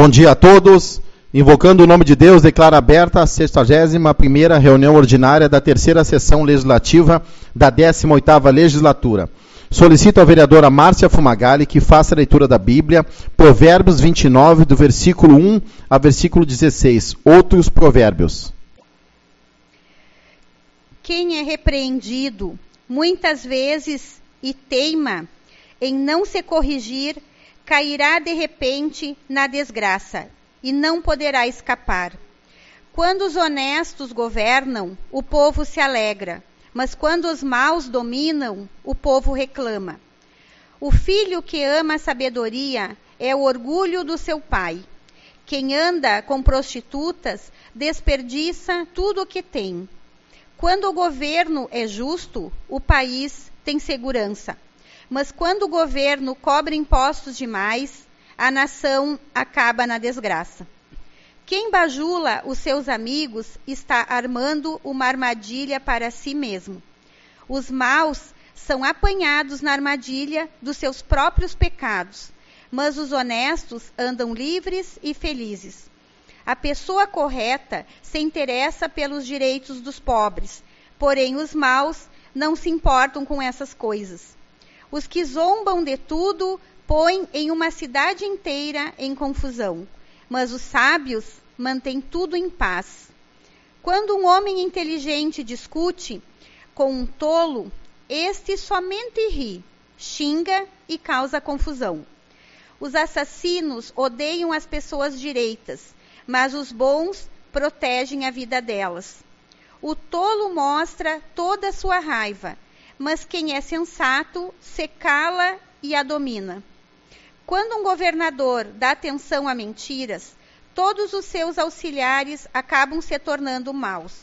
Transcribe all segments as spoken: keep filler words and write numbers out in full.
Bom dia a todos. Invocando o nome de Deus, declaro aberta a sexagésima primeira reunião ordinária da terceira sessão legislativa da décima oitava legislatura. Solicito à vereadora Márcia Fumagalli que faça a leitura da Bíblia, Provérbios vinte e nove, do versículo um a versículo dezesseis. Outros provérbios. Quem é repreendido muitas vezes e teima em não se corrigir, cairá de repente na desgraça e não poderá escapar. Quando os honestos governam, o povo se alegra, mas quando os maus dominam, o povo reclama. O filho que ama a sabedoria é o orgulho do seu pai. Quem anda com prostitutas desperdiça tudo o que tem. Quando o governo é justo, o país tem segurança. Mas quando o governo cobra impostos demais, a nação acaba na desgraça. Quem bajula os seus amigos está armando uma armadilha para si mesmo. Os maus são apanhados na armadilha dos seus próprios pecados, mas os honestos andam livres e felizes. A pessoa correta se interessa pelos direitos dos pobres, porém os maus não se importam com essas coisas. Os que zombam de tudo põem em uma cidade inteira em confusão, mas os sábios mantêm tudo em paz. Quando um homem inteligente discute com um tolo, este somente ri, xinga e causa confusão. Os assassinos odeiam as pessoas direitas, mas os bons protegem a vida delas. O tolo mostra toda a sua raiva, mas quem é sensato se cala e a domina. Quando um governador dá atenção a mentiras, todos os seus auxiliares acabam se tornando maus.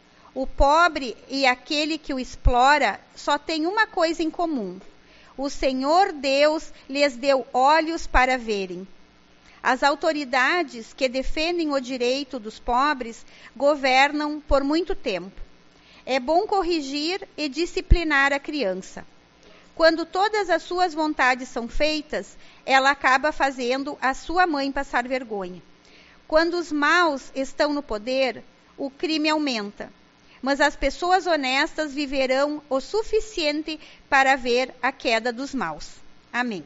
O pobre e aquele que o explora só têm uma coisa em comum: o Senhor Deus lhes deu olhos para verem. As autoridades que defendem o direito dos pobres governam por muito tempo. É bom corrigir e disciplinar a criança. Quando todas as suas vontades são feitas, ela acaba fazendo a sua mãe passar vergonha. Quando os maus estão no poder, o crime aumenta. Mas as pessoas honestas viverão o suficiente para ver a queda dos maus. Amém.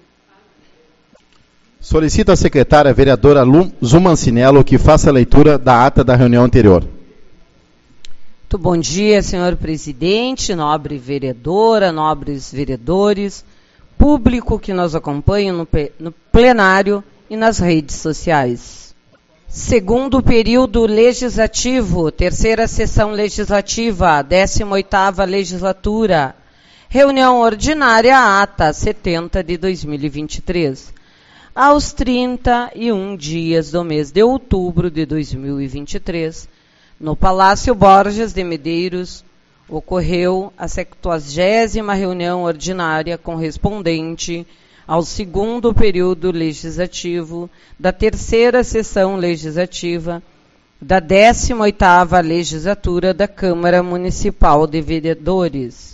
Solicito à secretária vereadora Zumancinello que faça a leitura da ata da reunião anterior. Muito bom dia, senhor presidente, nobre vereadora, nobres vereadores, público que nos acompanha no, no plenário e nas redes sociais. Segundo período legislativo, terceira sessão legislativa, décima oitava legislatura, reunião ordinária, ata setenta de dois mil e vinte e três. Aos trinta e um dias do mês de outubro de dois mil e vinte e três, no Palácio Borges de Medeiros, ocorreu a septuagésima reunião ordinária correspondente ao segundo período legislativo da terceira sessão legislativa da décima oitava legislatura da Câmara Municipal de Vereadores,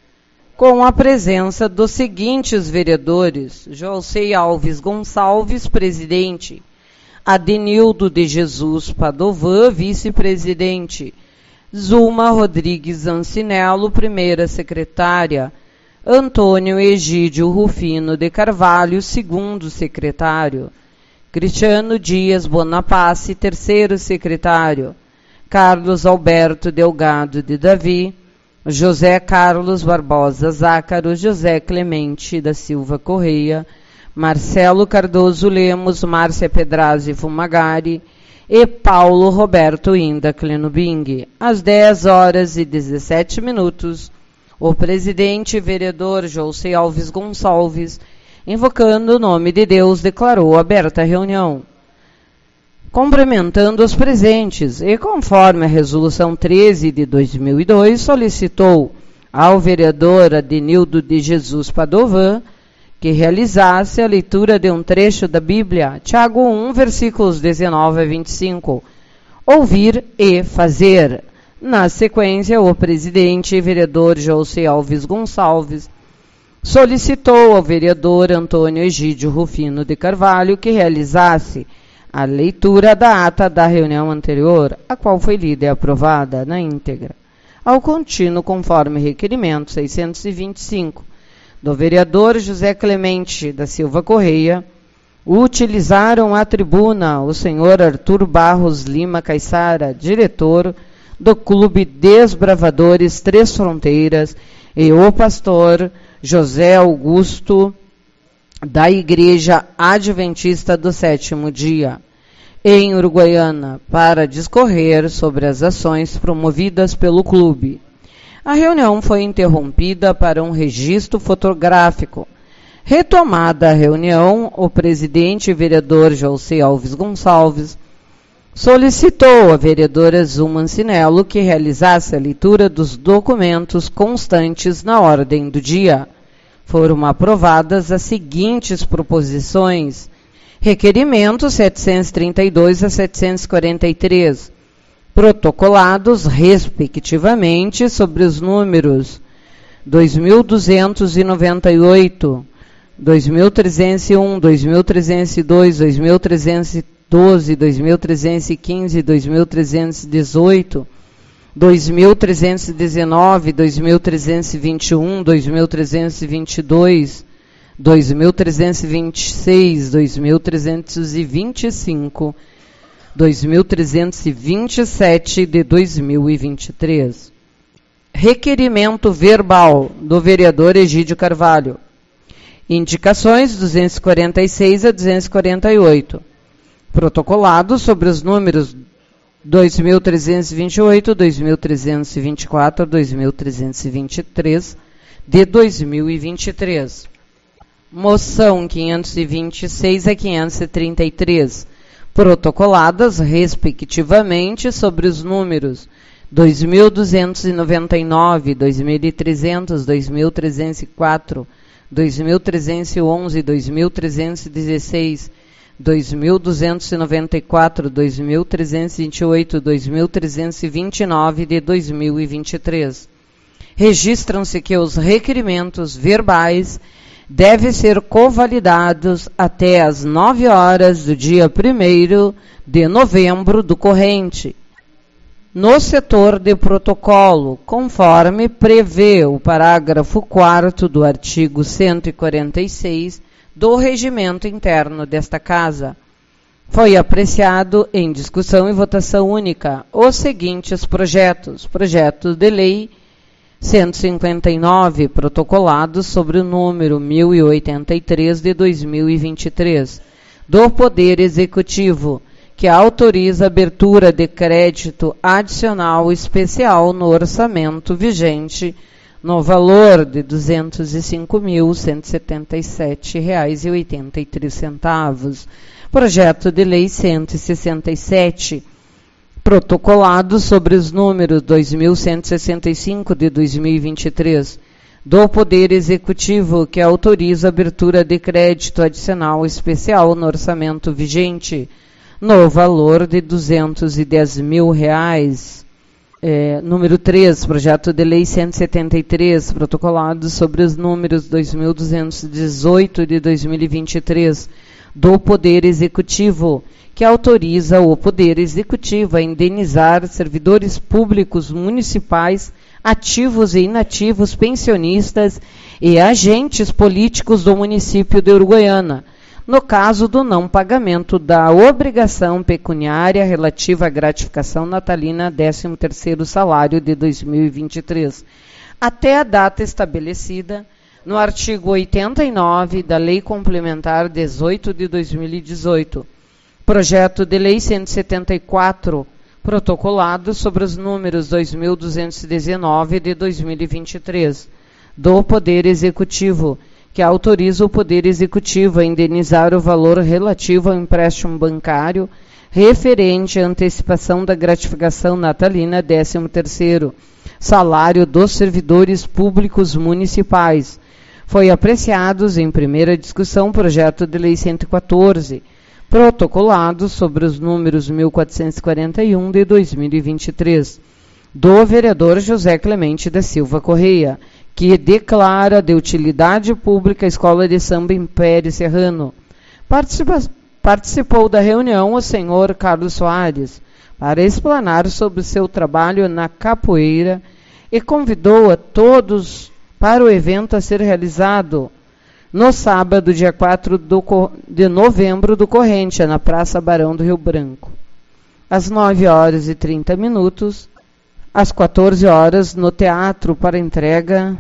com a presença dos seguintes vereadores: José Alves Gonçalves, presidente; Adenildo de Jesus Padovan, vice-presidente; Zuma Rodrigues Ancinello, primeira secretária; Antônio Egídio Rufino de Carvalho, segundo secretário; Cristiano Dias Bonapace, terceiro secretário; Carlos Alberto Delgado de Davi; José Carlos Barbosa Zácaro, José Clemente da Silva Correia, Marcelo Cardoso Lemos, Márcia Pedrazzi Fumagalli e Paulo Roberto Inda Clenubing. Às dez horas e dezessete minutos, o presidente vereador José Alves Gonçalves, invocando o nome de Deus, declarou aberta a reunião. Cumprimentando os presentes e, conforme a resolução treze de dois mil e dois, solicitou ao vereador Adenildo de Jesus Padovan que realizasse a leitura de um trecho da Bíblia, Tiago um, versículos dezenove a vinte e cinco, ouvir e fazer. Na sequência, o presidente e vereador José Alves Gonçalves solicitou ao vereador Antônio Egídio Rufino de Carvalho que realizasse a leitura da ata da reunião anterior, a qual foi lida e aprovada na íntegra, ao contínuo conforme requerimento seiscentos e vinte e cinco do vereador José Clemente da Silva Correia, utilizaram a tribuna o senhor Arthur Barros Lima Caissara, diretor do Clube Desbravadores Três Fronteiras, e o pastor José Augusto da Igreja Adventista do Sétimo Dia, em Uruguaiana, para discorrer sobre as ações promovidas pelo clube. A reunião foi interrompida para um registro fotográfico. Retomada a reunião, o presidente e vereador José Alves Gonçalves solicitou à vereadora Zuma Ancinello que realizasse a leitura dos documentos constantes na ordem do dia. Foram aprovadas as seguintes proposições: requerimento setecentos e trinta e dois a setecentos e quarenta e três, protocolados, respectivamente, sobre os números dois mil duzentos e noventa e oito, dois mil trezentos e um, dois mil trezentos e dois, dois mil trezentos e doze, dois mil trezentos e quinze, dois mil trezentos e dezoito, dois mil trezentos e dezenove, dois mil trezentos e vinte e um, dois mil trezentos e vinte e dois, dois mil trezentos e vinte e seis, dois mil trezentos e vinte e cinco, dois mil trezentos e vinte e sete de dois mil e vinte e três. Requerimento verbal do vereador Egídio Carvalho. Indicações duzentos e quarenta e seis a duzentos e quarenta e oito. Protocolado sobre os números dois mil trezentos e vinte e oito, dois mil trezentos e vinte e quatro, dois mil trezentos e vinte e três de dois mil e vinte e três. Moção quinhentos e vinte e seis a quinhentos e trinta e três. Protocoladas, respectivamente, sobre os números dois mil duzentos e noventa e nove, dois mil e trezentos, dois mil trezentos e quatro, dois mil trezentos e onze, dois mil trezentos e dezesseis, dois mil duzentos e noventa e quatro, dois mil trezentos e vinte e oito, dois mil trezentos e vinte e nove de dois mil e vinte e três. Registram-se que os requerimentos verbais devem ser convalidados até às nove horas do dia primeiro de novembro do corrente, no setor de protocolo, conforme prevê o parágrafo quarto do artigo cento e quarenta e seis do regimento interno desta Casa. Foi apreciado em discussão e votação única os seguintes projetos: projeto de lei cento e cinquenta e nove, protocolado sobre o número mil e oitenta e três de dois mil e vinte e três, do Poder Executivo, que autoriza a abertura de crédito adicional especial no orçamento vigente no valor de duzentos e cinco mil, cento e setenta e sete reais e oitenta e três centavos. Projeto de lei cento e sessenta e sete, protocolado sobre os números dois mil cento e sessenta e cinco de dois mil e vinte e três, do Poder Executivo, que autoriza a abertura de crédito adicional especial no orçamento vigente, no valor de duzentos e dez mil reais. É, número três, projeto de lei cento e setenta e três, protocolado sobre os números dois mil duzentos e dezoito de dois mil e vinte e três, do Poder Executivo, que autoriza o Poder Executivo a indenizar servidores públicos municipais, ativos e inativos, pensionistas e agentes políticos do município de Uruguaiana, no caso do não pagamento da obrigação pecuniária relativa à gratificação natalina décimo terceiro salário de dois mil e vinte e três, até a data estabelecida no artigo oitenta e nove da Lei Complementar dezoito de dois mil e dezoito. Projeto de lei cento e setenta e quatro, protocolado sobre os números dois mil duzentos e dezenove de dois mil e vinte e três, do Poder Executivo, que autoriza o Poder Executivo a indenizar o valor relativo ao empréstimo bancário referente à antecipação da gratificação natalina décimo terceiro salário dos servidores públicos municipais. Foi apreciados em primeira discussão projeto de lei cento e quatorze, protocolado sobre os números mil quatrocentos e quarenta e um de dois mil e vinte e três, do vereador José Clemente da Silva Correia, que declara de utilidade pública a Escola de Samba Império Serrano. Participa- participou da reunião o senhor Carlos Soares para explanar sobre o seu trabalho na capoeira e convidou a todos para o evento a ser realizado no sábado, dia quatro de novembro do corrente, na Praça Barão do Rio Branco, às nove horas e trinta minutos, às quatorze horas, no teatro para entrega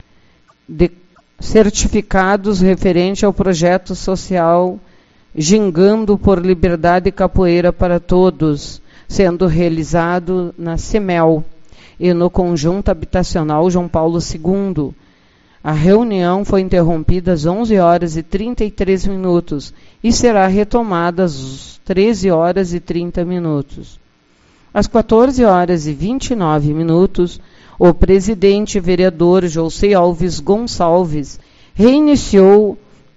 de certificados referente ao projeto social Gingando por Liberdade e Capoeira para Todos, sendo realizado na CEMEL e no Conjunto Habitacional João Paulo segundo. A reunião foi interrompida às onze horas e trinta e três minutos e será retomada às treze horas e trinta minutos. Às quatorze horas e vinte e nove minutos, o presidente vereador José Alves Gonçalves reiniciou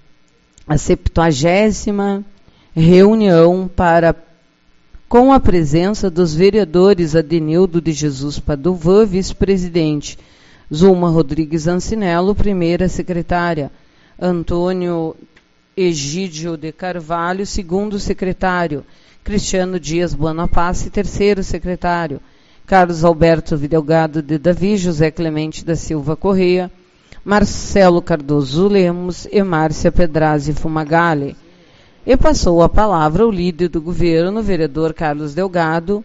a septuagésima reunião para, com a presença dos vereadores Adenildo de Jesus Padovan, vice-presidente, Zulma Rodrigues Ancinello, primeira secretária, Antônio Egídio de Carvalho, segundo secretário, Cristiano Dias Buonapace, terceiro secretário, Carlos Alberto Delgado de Davi, José Clemente da Silva Correia, Marcelo Cardoso Lemos e Márcia Pedrazzi Fumagalli. E passou a palavra ao líder do governo, o vereador Carlos Delgado,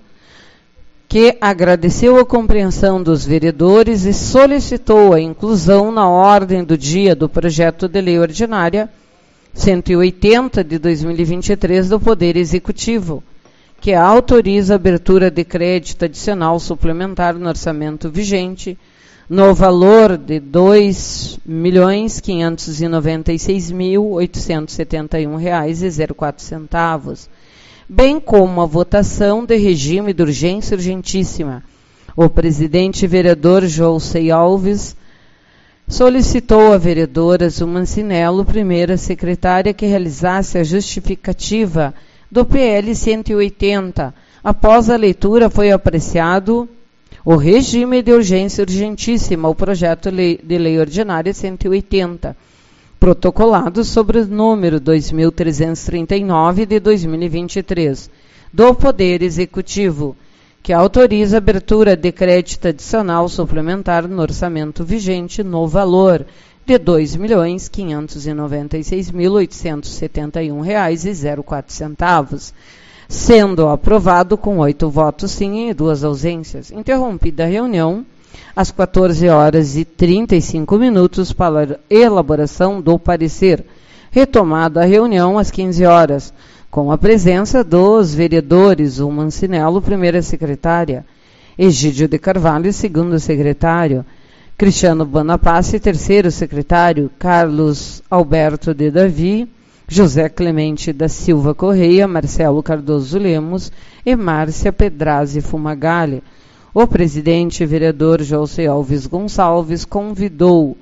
que agradeceu a compreensão dos vereadores e solicitou a inclusão na ordem do dia do projeto de lei ordinária cento e oitenta de dois mil e vinte e três do Poder Executivo, que autoriza a abertura de crédito adicional suplementar no orçamento vigente no valor de dois milhões quinhentos e noventa e seis mil oitocentos e setenta e um reais e zero quatro centavos, bem como a votação de regime de urgência urgentíssima. O presidente vereador José Alves solicitou à vereadora Zulma Ancinello, primeira secretária, que realizasse a justificativa do P L cento e oitenta. Após a leitura, foi apreciado o regime de urgência urgentíssima, o projeto de lei ordinária cento e oitenta, protocolado sobre o número dois mil trezentos e trinta e nove de dois mil e vinte e três, do Poder Executivo, que autoriza a abertura de crédito adicional suplementar no orçamento vigente no valor de dois milhões quinhentos e noventa e seis mil oitocentos e setenta e um reais e zero quatro centavos, sendo aprovado com oito votos sim e duas ausências. Interrompida a reunião, às quatorze horas e trinta e cinco minutos, para a elaboração do parecer. Retomada a reunião às quinze horas, com a presença dos vereadores Zulma Ancinello, primeira secretária, Egídio de Carvalho, segundo secretário, Cristiano Buonapace, terceiro secretário, Carlos Alberto de Davi, José Clemente da Silva Correia, Marcelo Cardoso Lemos e Márcia Pedrazzi Fumagalli. O presidente vereador José Alves Gonçalves convidou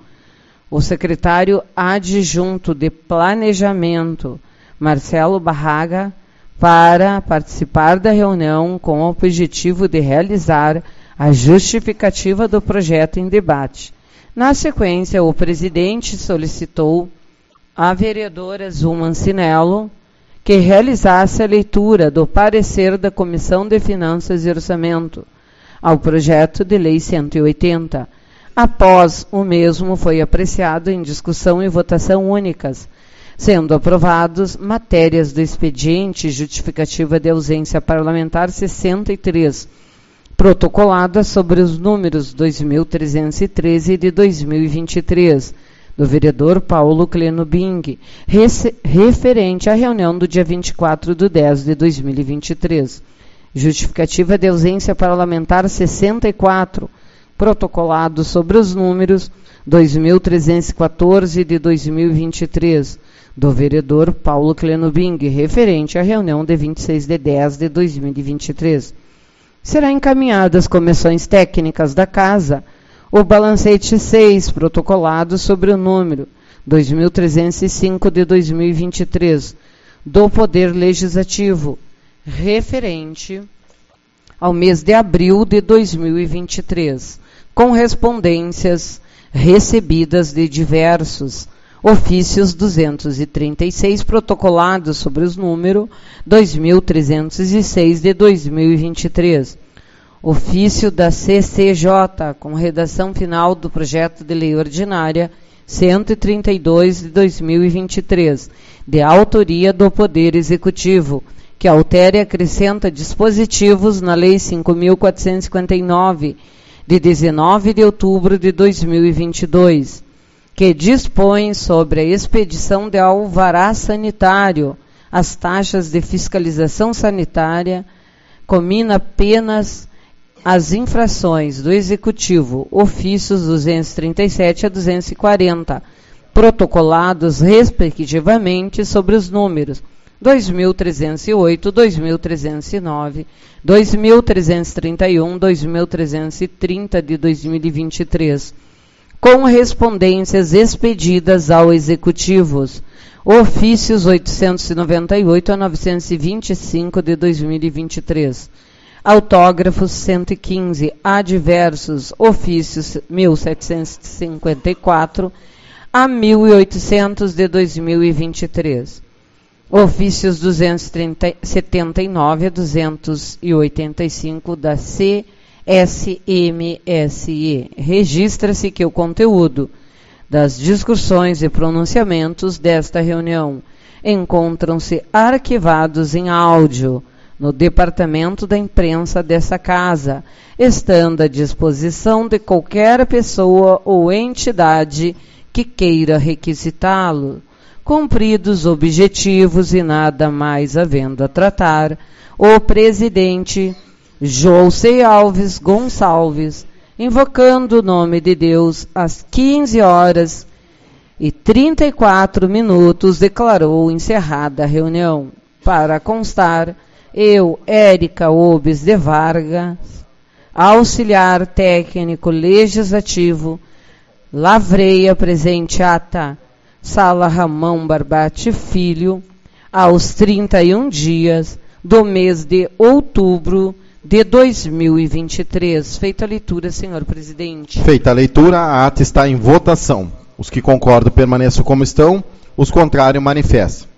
o secretário adjunto de Planejamento, Marcelo Barraga, para participar da reunião com o objetivo de realizar a justificativa do projeto em debate. Na sequência, o presidente solicitou à vereadora Zulma Ancinello que realizasse a leitura do parecer da Comissão de Finanças e Orçamento ao projeto de lei cento e oitenta. Após o mesmo, foi apreciado em discussão e votação únicas, sendo aprovados matérias do expediente justificativa de ausência parlamentar sessenta e três, protocolada sobre os números dois mil trezentos e treze de dois mil e vinte e três, do vereador Paulo Cleno Bing, referente à reunião do dia vinte e quatro de dez de dois mil e vinte e três. Justificativa de ausência parlamentar sessenta e quatro, protocolado sobre os números dois mil trezentos e quatorze de dois mil e vinte e três, do vereador Paulo Cleno Bing, referente à reunião de vinte e seis de dez de dois mil e vinte e três. Será encaminhado às comissões técnicas da Casa o balancete seis, protocolado sobre o número dois mil trezentos e cinco de dois mil e vinte e três, do Poder Legislativo, referente ao mês de abril de dois mil e vinte e três, com respondências recebidas de diversos Ofícios duzentos e trinta e seis, protocolados sobre os número dois mil trezentos e seis de dois mil e vinte e três. Ofício da C C J, com redação final do projeto de lei ordinária cento e trinta e dois de dois mil e vinte e três, de autoria do Poder Executivo, que altera e acrescenta dispositivos na Lei cinco mil quatrocentos e cinquenta e nove, de dezenove de outubro de dois mil e vinte e dois, que dispõe sobre a expedição de alvará sanitário, as taxas de fiscalização sanitária, comina apenas as infrações do Executivo, ofícios duzentos e trinta e sete a duzentos e quarenta, protocolados respectivamente sobre os números dois mil trezentos e oito, dois mil trezentos e nove, dois mil trezentos e trinta e um, dois mil trezentos e trinta de dois mil e vinte e três, com respondências expedidas ao Executivo, ofícios oitocentos e noventa e oito a novecentos e vinte e cinco de dois mil e vinte e três, autógrafos cento e quinze, adversos, ofícios mil setecentos e cinquenta e quatro a mil e oitocentos de dois mil e vinte e três. Ofícios duzentos e setenta e nove a duzentos e oitenta e cinco da C S M S E. Registra-se que o conteúdo das discussões e pronunciamentos desta reunião encontram-se arquivados em áudio no Departamento da Imprensa dessa Casa, estando à disposição de qualquer pessoa ou entidade que queira requisitá-lo. Cumpridos objetivos e nada mais havendo a tratar, o presidente Jousei Alves Gonçalves, invocando o nome de Deus, às quinze horas e trinta e quatro minutos, declarou encerrada a reunião. Para constar, eu, Érica Obes de Vargas, auxiliar técnico legislativo, lavrei a presente ata, Sala Ramão Barbate Filho, aos trinta e um dias do mês de outubro de dois mil e vinte e três. Feita a leitura, senhor presidente. Feita a leitura, a ata está em votação. Os que concordam permaneçam como estão, os contrários manifestam.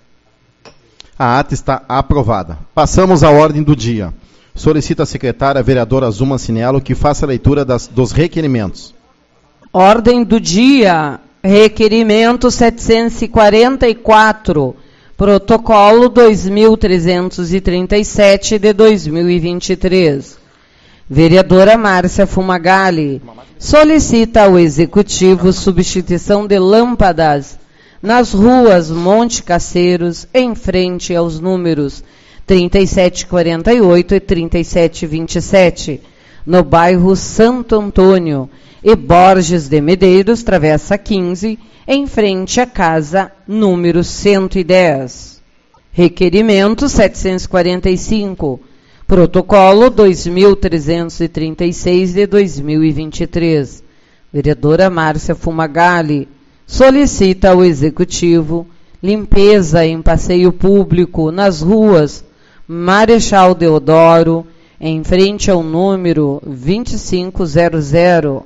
A ata está aprovada. Passamos à ordem do dia. Solicito a secretária, a vereadora Zuma Cinello, que faça a leitura das, dos requerimentos. Ordem do dia. Requerimento setecentos e quarenta e quatro, protocolo dois mil trezentos e trinta e sete de dois mil e vinte e três. Vereadora Márcia Fumagalli solicita ao Executivo substituição de lâmpadas nas ruas Monte Caceiros, em frente aos números trinta e sete quarenta e oito e trinta e sete vinte e sete, no bairro Santo Antônio, e Borges de Medeiros, Travessa quinze, em frente à casa número cento e dez. Requerimento setecentos e quarenta e cinco, protocolo dois mil trezentos e trinta e seis de dois mil e vinte e três. Vereadora Márcia Fumagalli solicita ao Executivo limpeza em passeio público nas ruas Marechal Deodoro, em frente ao número vinte e cinco zero zero,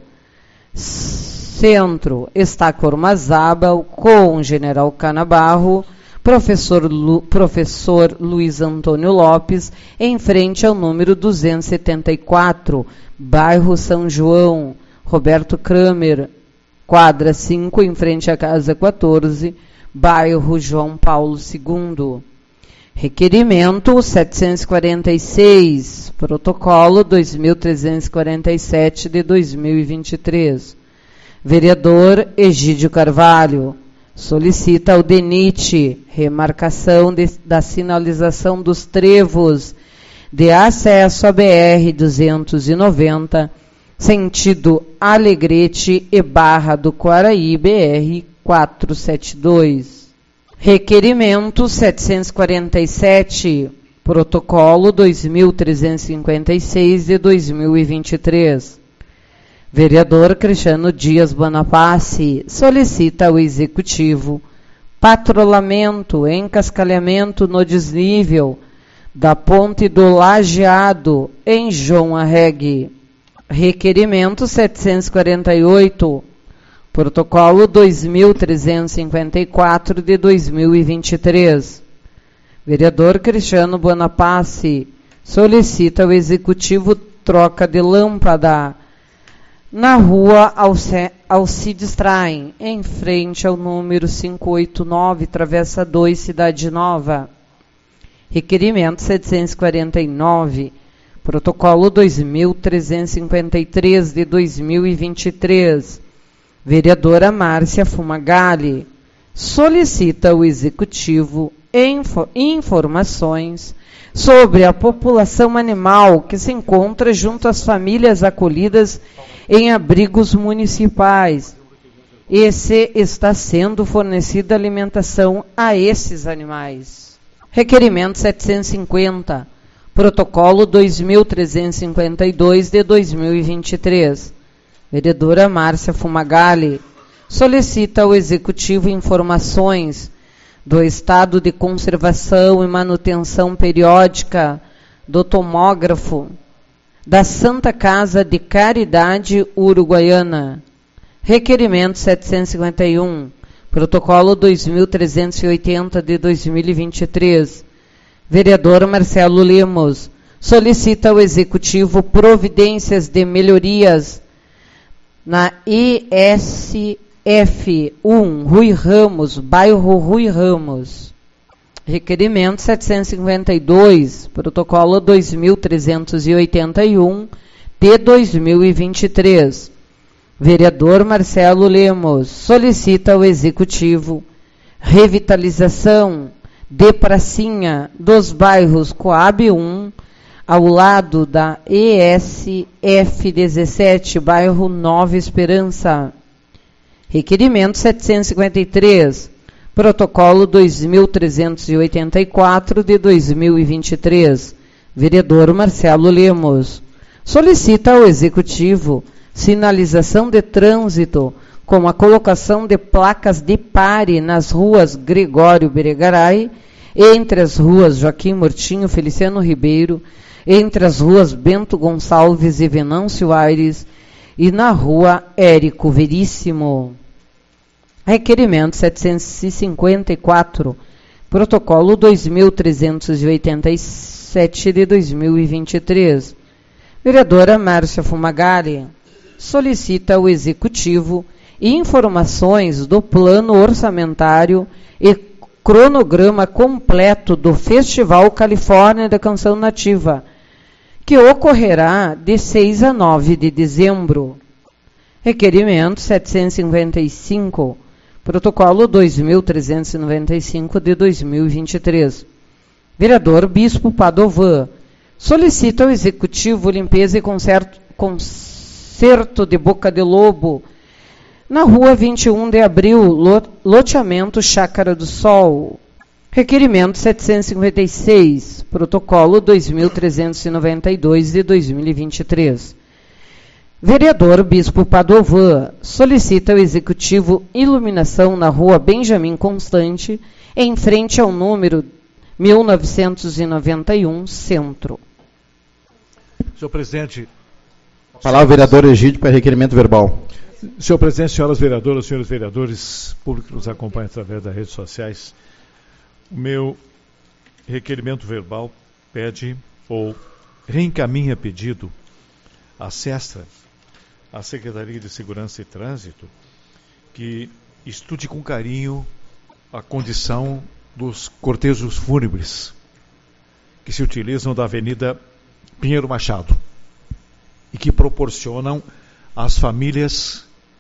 Centro, Estácio Ormazábal, com General Canabarro, professor, Lu, professor Luiz Antônio Lopes, em frente ao número duzentos e setenta e quatro, bairro São João, Roberto Kramer, quadra cinco, em frente à casa quatorze, bairro João Paulo segundo. Requerimento setecentos e quarenta e seis, protocolo dois mil trezentos e quarenta e sete de dois mil e vinte e três. Vereador Egídio Carvalho solicita ao D E N I T remarcação de, da sinalização dos trevos de acesso à B R duzentos e noventa, sentido Alegrete e Barra do Quaraí, B R quatrocentos e setenta e dois. Requerimento setecentos e quarenta e sete, protocolo dois mil trezentos e cinquenta e seis de dois mil e vinte e três. Vereador Cristiano Dias Bonaparte solicita ao Executivo patrulhamento e encascalhamento no desnível da Ponte do Lajeado, em João Arregue. Requerimento setecentos e quarenta e oito, Protocolo dois mil trezentos e cinquenta e quatro de dois mil e vinte e três. Vereador Cristiano Buonapace solicita ao Executivo troca de lâmpada na rua Alce, Alcides Traem, em frente ao número quinhentos e oitenta e nove, Travessa dois, Cidade Nova. Requerimento setecentos e quarenta e nove, protocolo dois mil trezentos e cinquenta e três de dois mil e vinte e três. Vereadora Márcia Fumagalli solicita ao Executivo info, informações sobre a população animal que se encontra junto às famílias acolhidas em abrigos municipais e se está sendo fornecida alimentação a esses animais. Requerimento setecentos e cinquenta, protocolo dois mil trezentos e cinquenta e dois de dois mil e vinte e três. Vereadora Márcia Fumagalli solicita ao Executivo informações do estado de conservação e manutenção periódica do tomógrafo da Santa Casa de Caridade Uruguaiana. Requerimento setecentos e cinquenta e um, protocolo dois mil trezentos e oitenta de dois mil e vinte e três. Vereador Marcelo Lemos solicita ao Executivo providências de melhorias na I S F um, Rui Ramos, bairro Rui Ramos. Requerimento setecentos e cinquenta e dois, protocolo dois mil trezentos e oitenta e um de dois mil e vinte e três. Vereador Marcelo Lemos solicita ao Executivo revitalização de pracinha dos bairros Coab um, ao lado da E S F dezessete, bairro Nova Esperança. Requerimento setecentos e cinquenta e três, protocolo dois mil trezentos e oitenta e quatro de dois mil e vinte e três. Vereador Marcelo Lemos solicita ao Executivo sinalização de trânsito com a colocação de placas de pare nas ruas Gregório Beregaray, entre as ruas Joaquim Mortinho, Feliciano Ribeiro, entre as ruas Bento Gonçalves e Venâncio Aires e na rua Érico Veríssimo. Requerimento setecentos e cinquenta e quatro, protocolo dois mil trezentos e oitenta e sete de dois mil e vinte e três. Vereadora Márcia Fumagalli solicita ao Executivo informações do plano orçamentário e cronograma completo do Festival Califórnia da Canção Nativa, que ocorrerá de seis a nove de dezembro. Requerimento setecentos e cinquenta e cinco, protocolo dois mil trezentos e noventa e cinco de dois mil e vinte e três. Vereador Bispo Padovan solicita ao Executivo limpeza e conserto, conserto de Boca de Lobo na rua vinte e um de abril, loteamento Chácara do Sol. Requerimento setecentos e cinquenta e seis, protocolo dois mil trezentos e noventa e dois de dois mil e vinte e três. Vereador Bispo Padovan solicita ao Executivo iluminação na rua Benjamin Constante, em frente ao número mil novecentos e noventa e um, Centro. Senhor presidente. Palavra vereador Egídio para requerimento verbal. Senhor presidente, senhoras vereadoras, senhores vereadores, público que nos acompanha através das redes sociais, o meu requerimento verbal pede ou reencaminha pedido à SESTRA, à Secretaria de Segurança e Trânsito, que estude com carinho a condição dos cortejos fúnebres que se utilizam da Avenida Pinheiro Machado e que proporcionam às famílias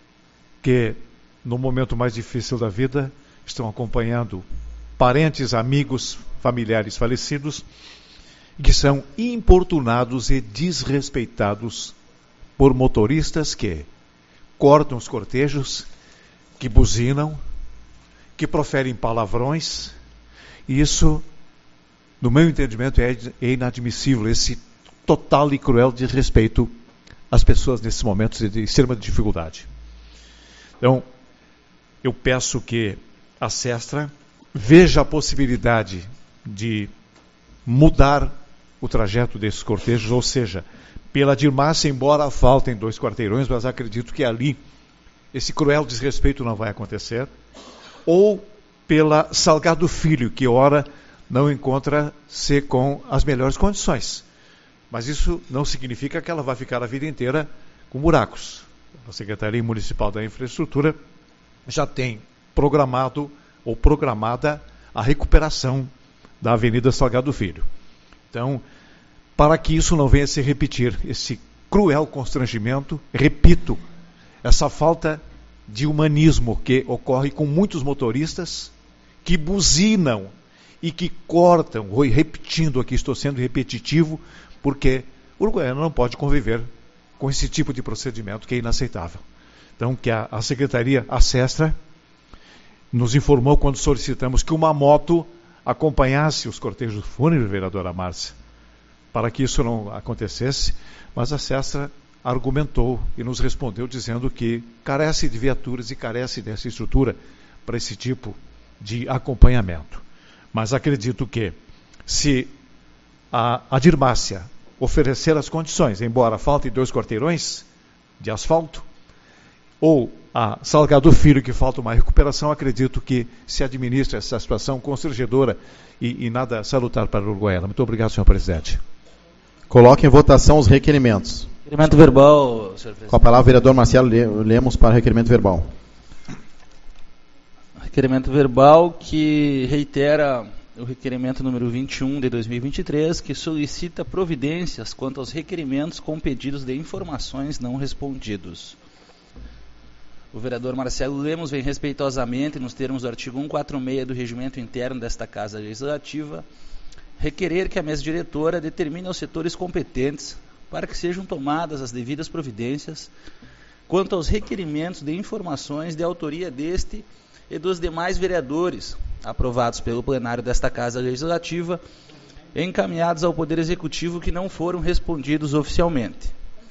que, no momento mais difícil da vida, estão acompanhando parentes, amigos, familiares falecidos, e que são importunados e desrespeitados por motoristas que cortam os cortejos, que buzinam, que proferem palavrões. E isso, no meu entendimento, é inadmissível, esse total e cruel desrespeito às pessoas nesses momentos de extrema dificuldade. Então, eu peço que a SESTRA veja a possibilidade de mudar o trajeto desses cortejos, ou seja, pela Dirmácia, embora faltem dois quarteirões, mas acredito que ali esse cruel desrespeito não vai acontecer, ou pela Salgado Filho, que ora não encontra-se com as melhores condições. Mas isso não significa que ela vai ficar a vida inteira com buracos. A Secretaria Municipal da Infraestrutura já tem programado ou programada a recuperação da Avenida Salgado Filho. Então, para que isso não venha a se repetir, esse cruel constrangimento, repito, essa falta de humanismo que ocorre com muitos motoristas que buzinam e que cortam, vou repetindo aqui, estou sendo repetitivo, porque o uruguaiano não pode conviver com esse tipo de procedimento que é inaceitável. Então, que a, a Secretaria, a Sestra, nos informou quando solicitamos que uma moto acompanhasse os cortejos fúnebres, vereadora Márcia, para que isso não acontecesse, mas a Sestra argumentou e nos respondeu dizendo que carece de viaturas e carece dessa estrutura para esse tipo de acompanhamento. Mas acredito que, se a, a Dirmácia oferecer as condições, embora faltem dois quarteirões de asfalto, ou a Salgado Filho, que falta uma recuperação, acredito que se administra essa situação constrangedora e, e nada salutar para a Uruguaiana. Muito obrigado, senhor presidente. Coloque em votação os requerimentos. Requerimento verbal, senhor presidente. Com a palavra, o vereador Marcelo Lemos para o requerimento verbal. Requerimento verbal que reitera o requerimento número vinte e um de dois mil e vinte e três, que solicita providências quanto aos requerimentos com pedidos de informações não respondidos. O vereador Marcelo Lemos vem respeitosamente, nos termos do artigo cento e quarenta e seis do regimento interno desta Casa Legislativa, requerer que a mesa diretora determine aos setores competentes para que sejam tomadas as devidas providências quanto aos requerimentos de informações de autoria deste e dos demais vereadores, aprovados pelo plenário desta Casa Legislativa, encaminhados ao Poder Executivo que não foram respondidos oficialmente.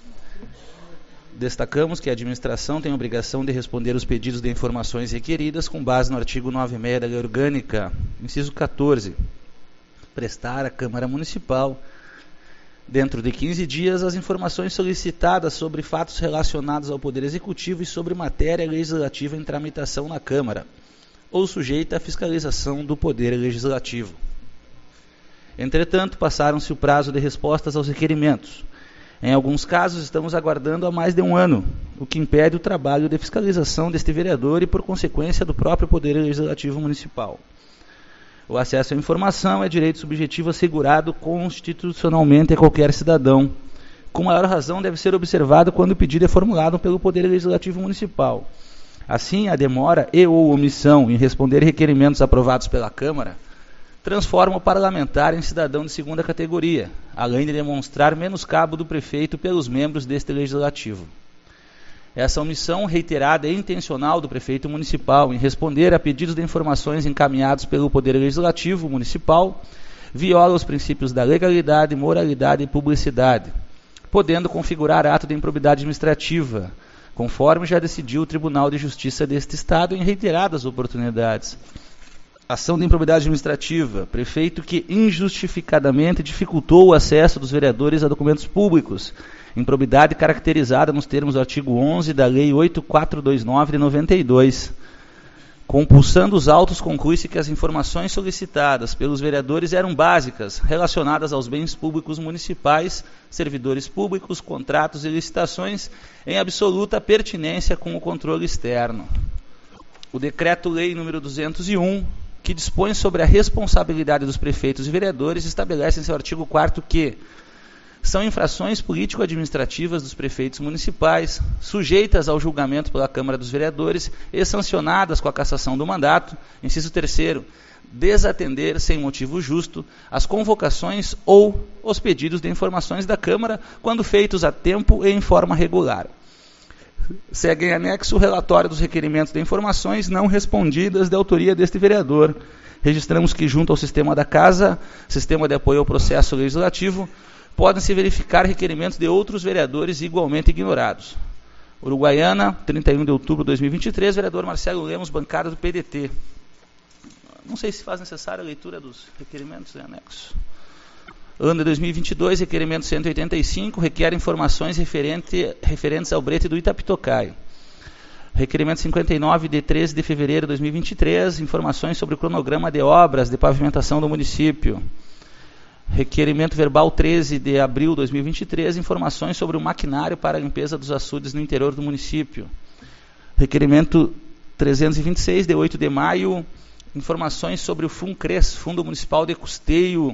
Destacamos que a administração tem a obrigação de responder os pedidos de informações requeridas com base no artigo noventa e seis da Lei Orgânica, inciso quatorze, prestar à Câmara Municipal, dentro de quinze dias, as informações solicitadas sobre fatos relacionados ao Poder Executivo e sobre matéria legislativa em tramitação na Câmara, ou sujeita à fiscalização do Poder Legislativo. Entretanto, passaram-se o prazo de respostas aos requerimentos. Em alguns casos, estamos aguardando há mais de um ano, o que impede o trabalho de fiscalização deste vereador e, por consequência, do próprio Poder Legislativo Municipal. O acesso à informação é direito subjetivo assegurado constitucionalmente a qualquer cidadão. Com maior razão, deve ser observado quando o pedido é formulado pelo Poder Legislativo Municipal. Assim, a demora e ou omissão em responder requerimentos aprovados pela Câmara transforma o parlamentar em cidadão de segunda categoria, além de demonstrar menoscabo do prefeito pelos membros deste Legislativo. Essa omissão reiterada e intencional do prefeito municipal em responder a pedidos de informações encaminhados pelo Poder Legislativo Municipal viola os princípios da legalidade, moralidade e publicidade, podendo configurar ato de improbidade administrativa, conforme já decidiu o Tribunal de Justiça deste Estado em reiteradas oportunidades. Ação de improbidade administrativa, prefeito que injustificadamente dificultou o acesso dos vereadores a documentos públicos, improbidade caracterizada nos termos do artigo onze da Lei oito mil quatrocentos e vinte e nove de noventa e dois. Compulsando os autos, conclui-se que as informações solicitadas pelos vereadores eram básicas, relacionadas aos bens públicos municipais, servidores públicos, contratos e licitações, em absoluta pertinência com o controle externo. O Decreto-Lei número duzentos e um, que dispõe sobre a responsabilidade dos prefeitos e vereadores, estabelece em seu artigo quarto que são infrações político-administrativas dos prefeitos municipais, sujeitas ao julgamento pela Câmara dos Vereadores e sancionadas com a cassação do mandato. Inciso terceiro, desatender sem motivo justo as convocações ou os pedidos de informações da Câmara quando feitos a tempo e em forma regular. Segue em anexo o relatório dos requerimentos de informações não respondidas de autoria deste vereador. Registramos que, junto ao sistema da Casa, Sistema de Apoio ao Processo Legislativo, podem-se verificar requerimentos de outros vereadores igualmente ignorados. Uruguaiana, trinta e um de outubro de dois mil e vinte e três, vereador Marcelo Lemos, bancada do P D T. Não sei se faz necessária a leitura dos requerimentos em anexo. Ano de dois mil e vinte e dois, requerimento cento e oitenta e cinco, requer informações referente, referentes ao brete do Itapitocaio. Requerimento cinquenta e nove, de treze de fevereiro de dois mil e vinte e três, informações sobre o cronograma de obras de pavimentação do município. Requerimento verbal treze de abril de dois mil e vinte e três, informações sobre o maquinário para a limpeza dos açudes no interior do município. Requerimento trezentos e vinte e seis, de oito de maio, informações sobre o FUNCRES, Fundo Municipal de Custeio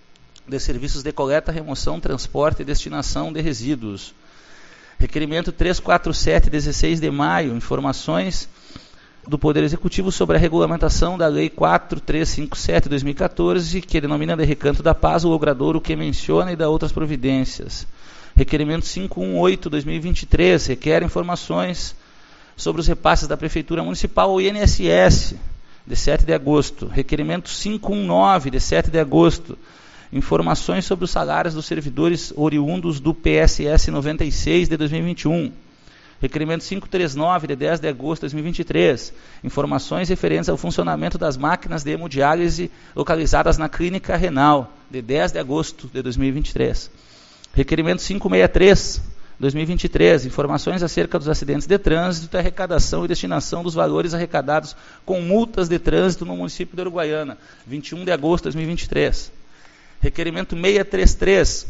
de Serviços de Coleta, Remoção, Transporte e Destinação de Resíduos. Requerimento trezentos e quarenta e sete, dezesseis de maio, informações do Poder Executivo sobre a regulamentação da Lei quatro mil trezentos e cinquenta e sete de dois mil e quatorze, que denomina de Recanto da Paz o logradouro que menciona e dá outras providências. Requerimento quinhentos e dezoito, dois mil e vinte e três, requer informações sobre os repasses da Prefeitura Municipal ao I N S S, de sete de agosto. Requerimento quinhentos e dezenove, de sete de agosto, informações sobre os salários dos servidores oriundos do P S S noventa e seis de dois mil e vinte e um. Requerimento quinhentos e trinta e nove, de dez de agosto de dois mil e vinte e três. Informações referentes ao funcionamento das máquinas de hemodiálise localizadas na Clínica Renal, de dez de agosto de dois mil e vinte e três. Requerimento quinhentos e sessenta e três, dois mil e vinte e três. Informações acerca dos acidentes de trânsito e arrecadação e destinação dos valores arrecadados com multas de trânsito no município de Uruguaiana, vinte e um de agosto de dois mil e vinte e três. Requerimento seiscentos e trinta e três,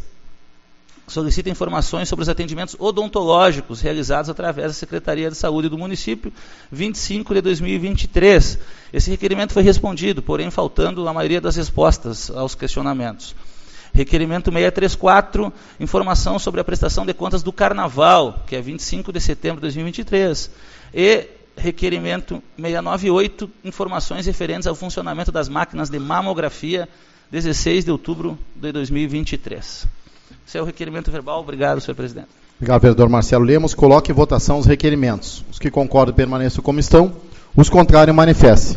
solicita informações sobre os atendimentos odontológicos realizados através da Secretaria de Saúde do município, vinte e cinco de dois mil e vinte e três. Esse requerimento foi respondido, porém faltando a maioria das respostas aos questionamentos. Requerimento seiscentos e trinta e quatro, informação sobre a prestação de contas do Carnaval, que é vinte e cinco de setembro de dois mil e vinte e três. E requerimento seiscentos e noventa e oito, informações referentes ao funcionamento das máquinas de mamografia, dezesseis de outubro de dois mil e vinte e três. Esse é o requerimento verbal. Obrigado, senhor presidente. Obrigado, vereador Marcelo Lemos. Coloque em votação os requerimentos. Os que concordam permaneçam como estão. Os contrários manifestem.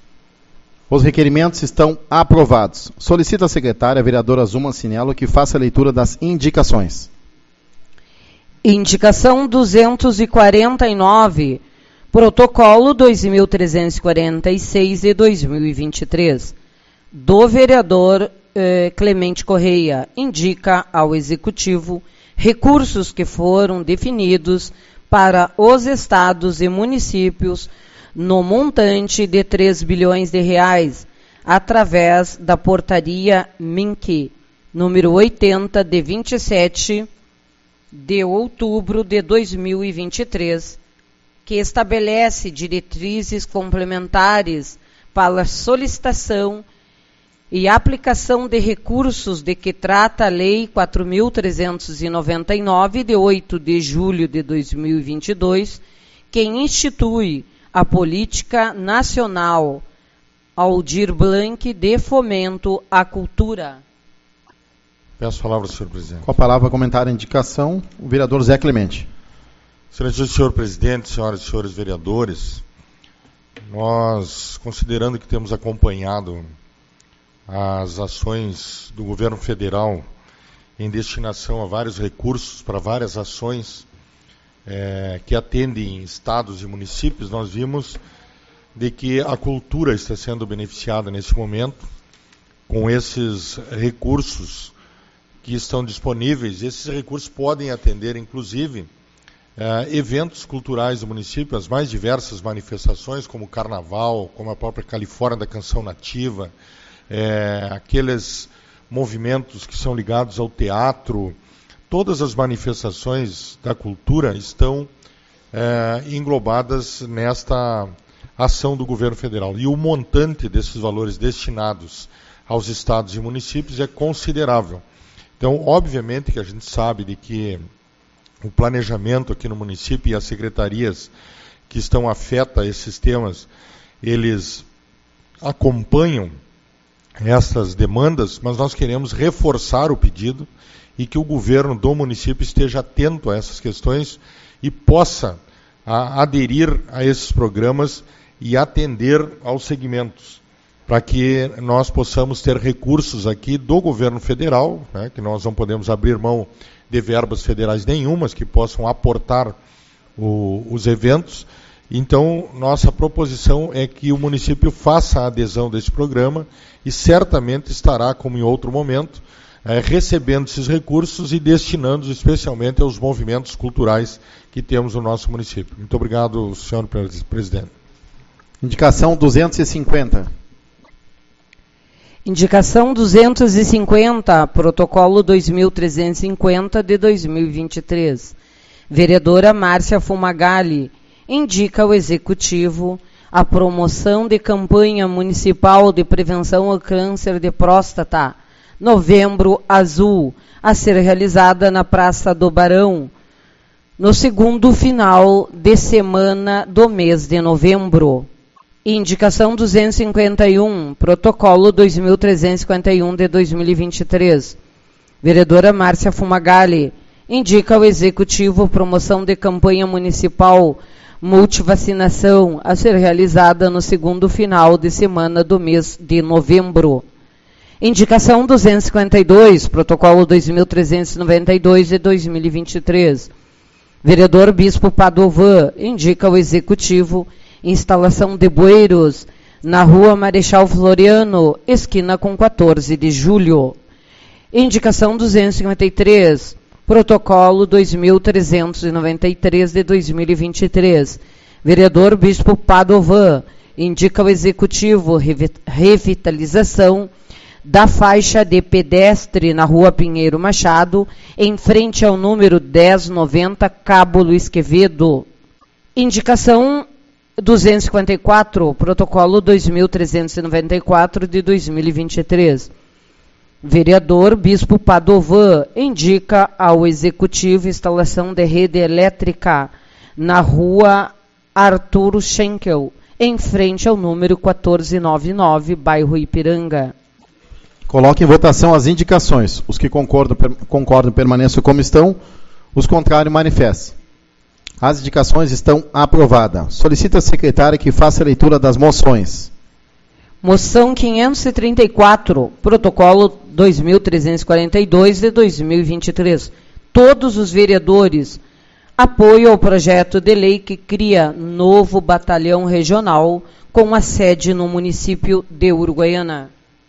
Os requerimentos estão aprovados. Solicito à secretária, a vereadora Zuma Cinello, que faça a leitura das indicações. Indicação duzentos e quarenta e nove, protocolo dois mil trezentos e quarenta e seis de dois mil e vinte e três, do vereador eh, Clemente Correia, indica ao Executivo recursos que foram definidos para os estados e municípios no montante de três bilhões de reais, através da portaria M I N C, número oitenta, de vinte e sete de outubro de dois mil e vinte e três, que estabelece diretrizes complementares para a solicitação e aplicação de recursos de que trata a Lei quatro mil trezentos e noventa e nove, de oito de julho de dois mil e vinte e dois, que institui a Política Nacional Aldir Blanc de Fomento à Cultura. Peço a palavra, senhor presidente. Com a palavra, comentar a indicação, o vereador Zé Clemente. Excelente senhor presidente, senhoras e senhores vereadores, nós, considerando que temos acompanhado as ações do governo federal em destinação a vários recursos para várias ações é, que atendem estados e municípios, nós vimos de que a cultura está sendo beneficiada nesse momento com esses recursos que estão disponíveis. Esses recursos podem atender, inclusive, eh, eventos culturais do município, as mais diversas manifestações, como o Carnaval, como a própria Califórnia da Canção Nativa, eh, aqueles movimentos que são ligados ao teatro. Todas as manifestações da cultura estão eh, englobadas nesta ação do governo federal. E o montante desses valores destinados aos estados e municípios é considerável. Então, obviamente que a gente sabe de que o planejamento aqui no município e as secretarias que estão afetas a esses temas, eles acompanham essas demandas, mas nós queremos reforçar o pedido e que o governo do município esteja atento a essas questões e possa a, aderir a esses programas e atender aos segmentos, para que nós possamos ter recursos aqui do governo federal, né, que nós não podemos abrir mão de verbas federais nenhumas que possam aportar o, os eventos. Então, nossa proposição é que o município faça a adesão desse programa e certamente estará, como em outro momento, é, recebendo esses recursos e destinando especialmente aos movimentos culturais que temos no nosso município. Muito obrigado, senhor presidente. Indicação duzentos e cinquenta. Indicação duzentos e cinquenta, protocolo dois mil trezentos e cinquenta de dois mil e vinte e três. Vereadora Márcia Fumagalli indica ao Executivo a promoção de campanha municipal de prevenção ao câncer de próstata, Novembro Azul, a ser realizada na Praça do Barão, no segundo final de semana do mês de novembro. Indicação duzentos e cinquenta e um, protocolo dois mil trezentos e cinquenta e um de dois mil e vinte e três. Vereadora Márcia Fumagalli indica ao Executivo promoção de campanha municipal multivacinação a ser realizada no segundo final de semana do mês de novembro. Indicação duzentos e cinquenta e dois, protocolo dois mil trezentos e noventa e dois de dois mil e vinte e três. Vereador Bispo Padovan indica ao Executivo instalação de bueiros na Rua Marechal Floriano, esquina com quatorze de julho. Indicação duzentos e cinquenta e três, protocolo dois mil trezentos e noventa e três de dois mil e vinte e três. Vereador Bispo Padovan indica ao Executivo revitalização da faixa de pedestre na Rua Pinheiro Machado, em frente ao número dez noventa, Cabo Luiz Quevedo. Indicação duzentos e cinquenta e quatro, protocolo dois mil trezentos e noventa e quatro de dois mil e vinte e três. Vereador Bispo Padovan indica ao Executivo instalação de rede elétrica na Rua Arturo Schenkel, em frente ao número quatorze noventa e nove, bairro Ipiranga. Coloque em votação as indicações. Os que concordam, per, concordam permaneçam como estão. Os contrários, manifestem. As indicações estão aprovadas. Solicita a secretária que faça a leitura das moções. Moção quinhentos e trinta e quatro, protocolo dois mil trezentos e quarenta e dois de dois mil e vinte e três. Todos os vereadores apoiam o projeto de lei que cria novo batalhão regional com a sede no município de Uruguaiana.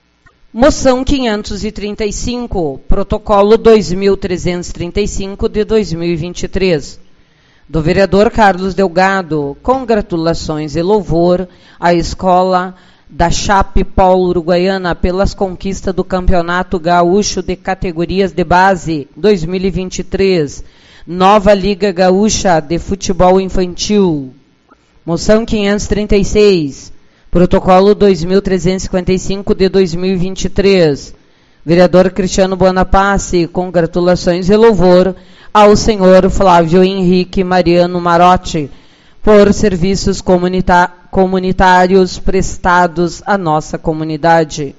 Moção quinhentos e trinta e cinco, protocolo dois mil trezentos e trinta e cinco de dois mil e vinte e três. Do vereador Carlos Delgado, congratulações e louvor à escola da Chape Paulo Uruguaiana pelas conquistas do Campeonato Gaúcho de Categorias de Base dois mil e vinte e três, Nova Liga Gaúcha de Futebol Infantil. Moção quinhentos e trinta e seis, protocolo dois mil trezentos e cinquenta e cinco de dois mil e vinte e três. Vereador Cristiano Bonapace, congratulações e louvor ao senhor Flávio Henrique Mariano Marotti por serviços comunita- comunitários prestados à nossa comunidade.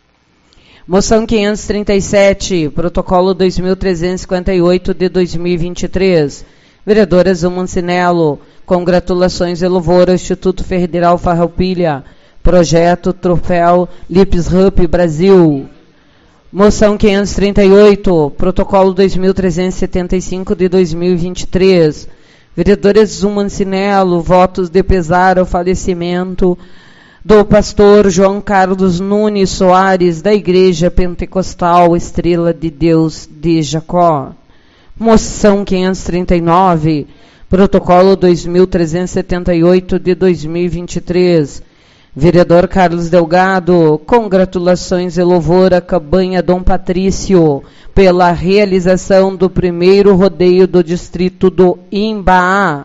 Moção quinhentos e trinta e sete, protocolo dois mil trezentos e cinquenta e oito de dois mil e vinte e três. Vereadora Zuma Ancinello, congratulações e louvor ao Instituto Federal Farroupilha, projeto Troféu Lips Hup Brasil. Moção quinhentos e trinta e oito, protocolo dois mil trezentos e setenta e cinco de dois mil e vinte e três. Vereadora Zuma Ancinello, votos de pesar ao falecimento do pastor João Carlos Nunes Soares, da Igreja Pentecostal Estrela de Deus de Jacó. Moção quinhentos e trinta e nove, protocolo dois mil trezentos e setenta e oito de dois mil e vinte e três. Vereador Carlos Delgado, congratulações e louvor à Cabanha Dom Patrício pela realização do primeiro rodeio do distrito do Imbaá.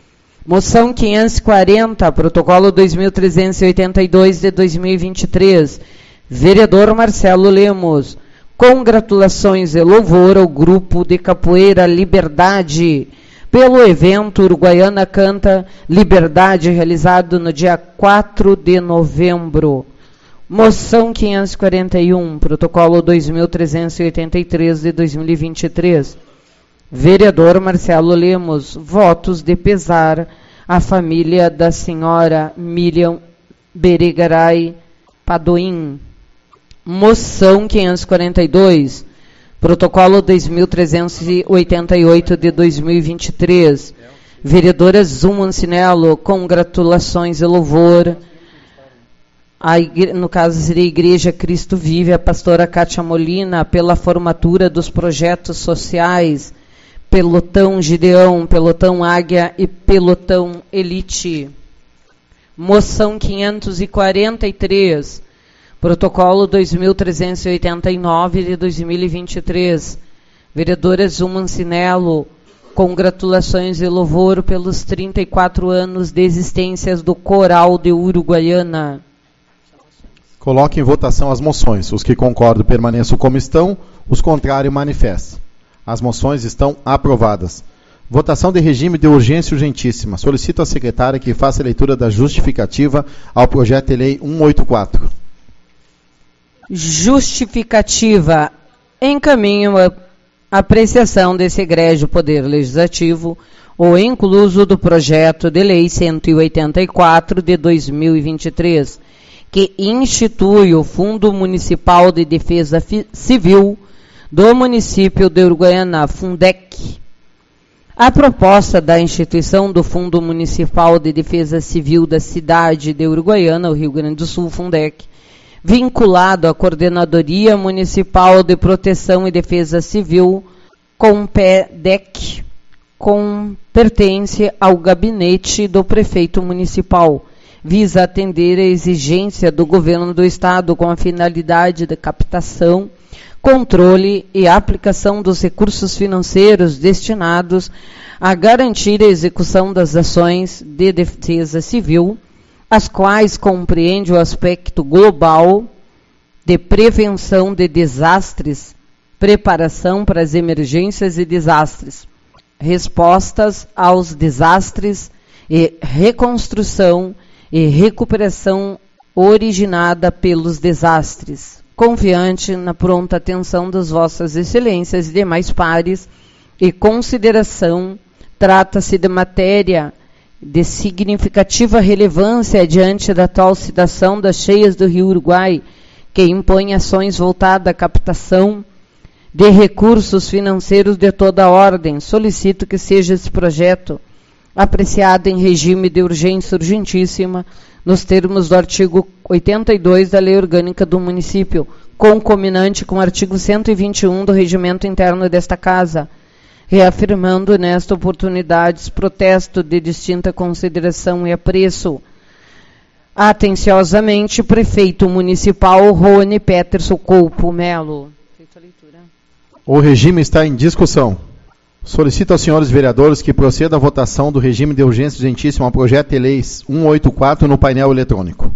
Moção quinhentos e quarenta, protocolo dois mil trezentos e oitenta e dois de dois mil e vinte e três. Vereador Marcelo Lemos, congratulações e louvor ao grupo de capoeira Liberdade pelo evento Uruguaiana Canta Liberdade, realizado no dia quatro de novembro. Moção quinhentos e quarenta e um, protocolo dois mil trezentos e oitenta e três de dois mil e vinte e três. Vereador Marcelo Lemos, votos de pesar à família da senhora Miriam Beregaray Padoim. Moção quinhentos e quarenta e dois, protocolo dois mil trezentos e oitenta e oito de dois mil e vinte e três. Vereadora Zuma Ancinello, congratulações e louvor a igre... no caso seria a Igreja Cristo Vive, a pastora Cátia Molina, pela formatura dos projetos sociais Pelotão Gideão, Pelotão Águia e Pelotão Elite. Moção quinhentos e quarenta e três, protocolo dois mil trezentos e oitenta e nove de dois mil e vinte e três. Vereadora Zuma Cinello, congratulações e louvor pelos trinta e quatro anos de existência do Coral de Uruguaiana. Coloque em votação as moções. Os que concordam permaneçam como estão, os contrários manifestem. As moções estão aprovadas. Votação de regime de urgência urgentíssima. Solicito à secretária que faça a leitura da justificativa ao projeto de lei cento e oitenta e quatro. Justificativa. Encaminho a apreciação desse egrégio Poder Legislativo o incluso do projeto de lei cento e oitenta e quatro de dois mil e vinte e três, que institui o Fundo Municipal de Defesa Civil do município de Uruguaiana, Fundec. A proposta da instituição do Fundo Municipal de Defesa Civil da cidade de Uruguaiana, o Rio Grande do Sul, Fundec, vinculado à Coordenadoria Municipal de Proteção e Defesa Civil, COMPEDEC, com pertence ao gabinete do prefeito municipal, visa atender a exigência do governo do estado com a finalidade de captação, controle e aplicação dos recursos financeiros destinados a garantir a execução das ações de defesa civil, as quais compreende o aspecto global de prevenção de desastres, preparação para as emergências e desastres, respostas aos desastres e reconstrução e recuperação originada pelos desastres. Confiante na pronta atenção das vossas excelências e demais pares e consideração, trata-se de matéria de significativa relevância diante da atual situação das cheias do Rio Uruguai, que impõe ações voltadas à captação de recursos financeiros de toda a ordem. Solicito que seja esse projeto apreciado em regime de urgência urgentíssima, nos termos do artigo oitenta e dois da Lei Orgânica do Município, concominante com o artigo cento e vinte e um do Regimento Interno desta Casa, reafirmando nesta oportunidade protesto de distinta consideração e apreço. Atenciosamente, Prefeito Municipal Rony Peterson Coupo Melo. O regime está em discussão. Solicito aos senhores vereadores que proceda à votação do regime de urgência urgentíssima ao projeto de lei cento e oitenta e quatro no painel eletrônico.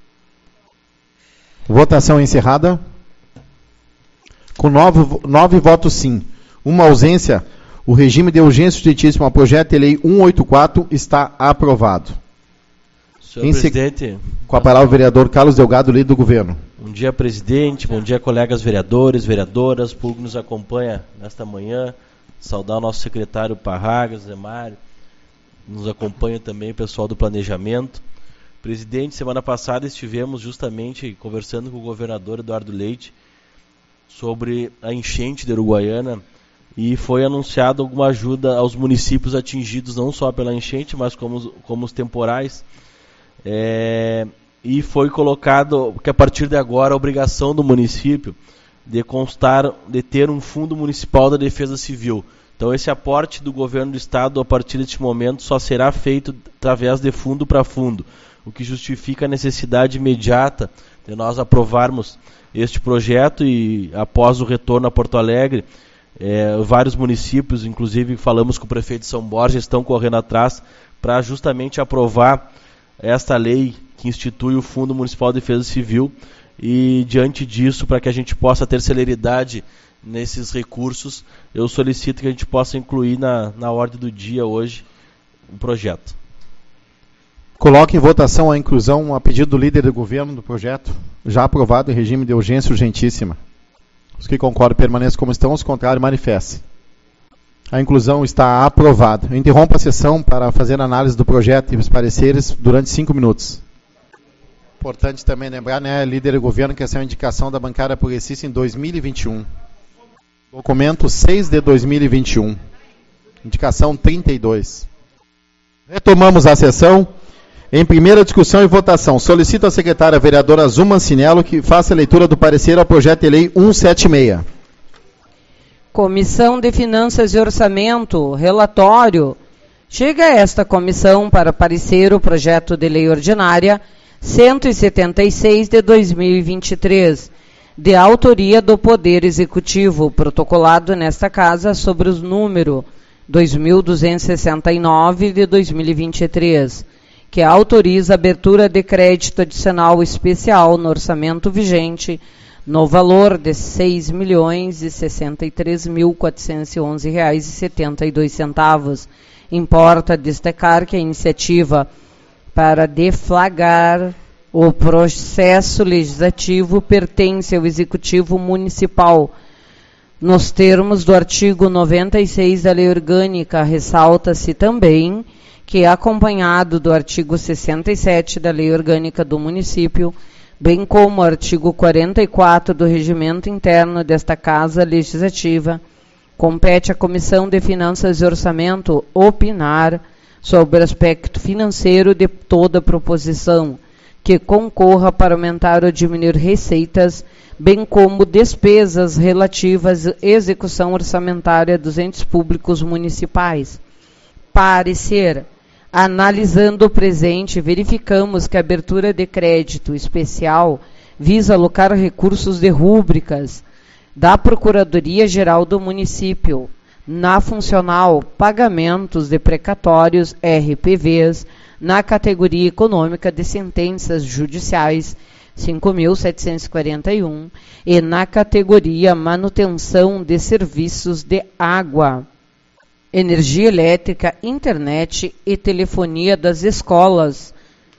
Votação encerrada. Com nove, nove votos sim, uma ausência, o regime de urgência urgentíssima ao projeto de lei cento e oitenta e quatro está aprovado. Senhor em presidente, se... Com a palavra o vereador Carlos Delgado, líder do governo. Bom dia, presidente. Bom dia, colegas vereadores, vereadoras, público que nos acompanha nesta manhã. Saudar o nosso secretário Parragas, Zé Mário. Nos acompanha também o pessoal do planejamento. Presidente, semana passada estivemos justamente conversando com o governador Eduardo Leite sobre a enchente de Uruguaiana e foi anunciado alguma ajuda aos municípios atingidos não só pela enchente, mas como, como os temporais. É, e foi colocado que a partir de agora a obrigação do município de constar, de ter um fundo municipal da defesa civil. Então esse aporte do governo do estado a partir deste momento só será feito através de fundo para fundo, o que justifica a necessidade imediata de nós aprovarmos este projeto e após o retorno a Porto Alegre, é, vários municípios, inclusive falamos com o prefeito de São Borja, estão correndo atrás para justamente aprovar esta lei que institui o Fundo Municipal de Defesa Civil. E diante disso, para que a gente possa ter celeridade nesses recursos, eu solicito que a gente possa incluir na, na ordem do dia hoje o projeto. Coloque em votação a inclusão a pedido do líder do governo do projeto, já aprovado em regime de urgência urgentíssima. Os que concordam permaneçam como estão, os contrários manifestem. A inclusão está aprovada. Eu interrompo a sessão para fazer a análise do projeto e os pareceres durante cinco minutos. Importante também lembrar, né, líder do governo, que essa é uma indicação da bancada progressista em dois mil e vinte e um. Documento seis de dois mil e vinte e um. Indicação trinta e dois. Retomamos a sessão. Em primeira discussão e votação, solicito à secretária vereadora Zuma Mancinello que faça a leitura do parecer ao projeto de lei cento e setenta e seis. Comissão de Finanças e Orçamento, relatório. Chega a esta comissão para parecer o projeto de lei ordinária cento e setenta e seis de dois mil e vinte e três, de autoria do Poder Executivo, protocolado nesta casa sobre o número dois mil duzentos e sessenta e nove de dois mil e vinte e três, que autoriza a abertura de crédito adicional especial no orçamento vigente no valor de seis milhões e sessenta e três mil quatrocentos e onze reais e setenta e dois centavos. Importa destacar que a iniciativa para deflagrar o processo legislativo pertence ao Executivo Municipal. Nos termos do artigo noventa e seis da Lei Orgânica, ressalta-se também que, acompanhado do artigo sessenta e sete da Lei Orgânica do Município, bem como o artigo quarenta e quatro do Regimento Interno desta Casa Legislativa, compete à Comissão de Finanças e Orçamento opinar sobre o aspecto financeiro de toda proposição que concorra para aumentar ou diminuir receitas, bem como despesas relativas à execução orçamentária dos entes públicos municipais. Parecer. Analisando o presente, verificamos que a abertura de crédito especial visa alocar recursos de rúbricas da Procuradoria-Geral do Município, na funcional pagamentos de precatórios R P Vs, na categoria econômica de sentenças judiciais cinco mil setecentos e quarenta e um e na categoria manutenção de serviços de água, energia elétrica, internet e telefonia das escolas,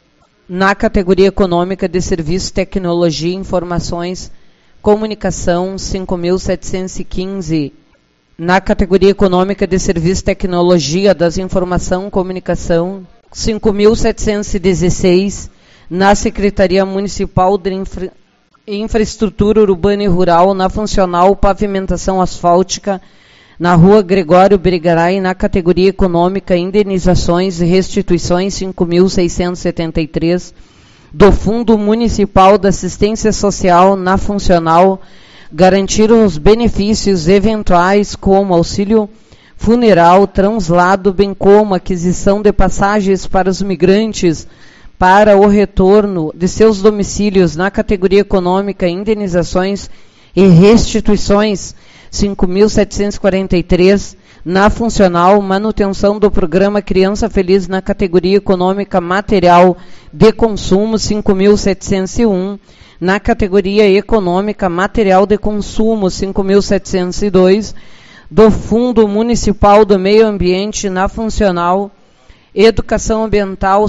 na categoria econômica de serviços, tecnologia, informações, comunicação cinco mil setecentos e quinze, na categoria econômica de serviços, tecnologia das informação, comunicação cinco mil setecentos e dezesseis, na Secretaria Municipal de Infra... Infraestrutura Urbana e Rural, na funcional pavimentação asfáltica, na Rua Gregório Brigaray, na categoria econômica indenizações e restituições cinco mil seiscentos e setenta e três, do Fundo Municipal da Assistência Social, na funcional garantir os benefícios eventuais como auxílio funeral, translado, bem como aquisição de passagens para os migrantes para o retorno de seus domicílios, na categoria econômica indenizações e restituições cinco mil setecentos e quarenta e três, na funcional manutenção do programa Criança Feliz, na categoria econômica material de consumo cinco mil setecentos e um, na categoria econômica material de consumo cinco mil setecentos e dois, do Fundo Municipal do Meio Ambiente, na funcional Educação Ambiental,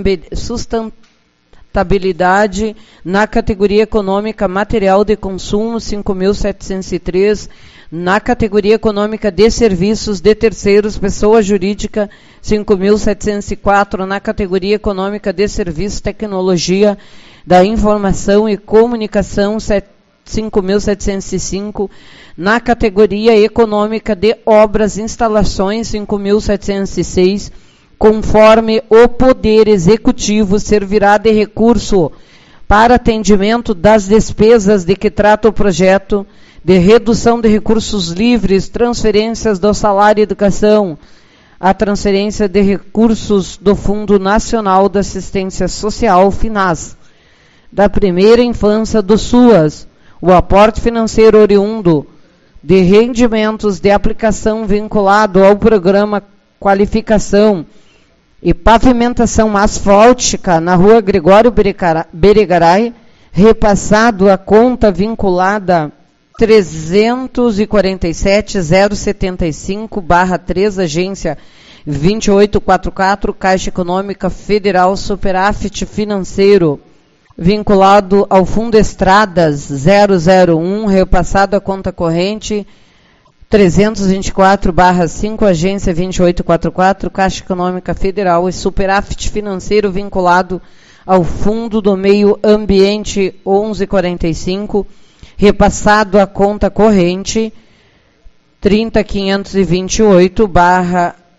Sustentabilidade, na categoria econômica material de consumo cinco mil setecentos e três, na categoria econômica de serviços de terceiros, pessoa jurídica cinco mil setecentos e quatro, na categoria econômica de serviços, tecnologia da informação e comunicação cinco mil setecentos e cinco, na categoria econômica de obras e instalações cinco mil setecentos e seis, conforme o Poder Executivo servirá de recurso para atendimento das despesas de que trata o projeto de redução de recursos livres, transferências do salário e educação, a transferência de recursos do Fundo Nacional da Assistência Social, FINAS, da primeira infância do SUAS, o aporte financeiro oriundo de rendimentos de aplicação vinculado ao programa Qualificação e Pavimentação Asfáltica na Rua Gregório Brigaray, repassado a conta vinculada trezentos e quarenta e sete, zero setenta e cinco, barra três, agência vinte e oito quarenta e quatro, Caixa Econômica Federal, superávit financeiro, vinculado ao Fundo Estradas zero zero um, repassado a conta corrente trezentos e vinte e quatro, barra cinco, agência vinte e oito quarenta e quatro, Caixa Econômica Federal, e superávit financeiro vinculado ao Fundo do Meio Ambiente onze quarenta e cinco, repassado a conta corrente trinta mil quinhentos e vinte e oito, barra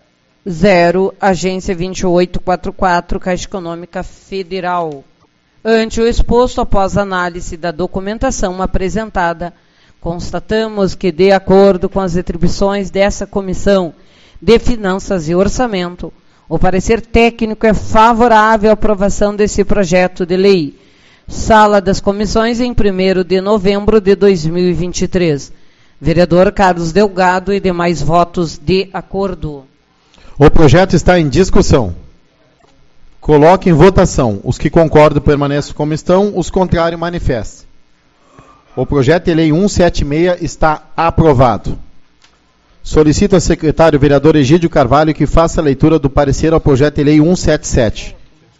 zero, Agência vinte e oito quarenta e quatro, Caixa Econômica Federal. Ante o exposto, após análise da documentação apresentada, constatamos que, de acordo com as atribuições dessa Comissão de Finanças e Orçamento, o parecer técnico é favorável à aprovação desse projeto de lei. Sala das Comissões, em primeiro de novembro de dois mil e vinte e três. Vereador Carlos Delgado e demais votos de acordo. O projeto está em discussão. Coloque em votação. Os que concordam permaneçam como estão, os contrários manifestem. O projeto de lei cento e setenta e seis está aprovado. Solicito ao secretário vereador Egídio Carvalho que faça a leitura do parecer ao projeto de lei cento e setenta e sete.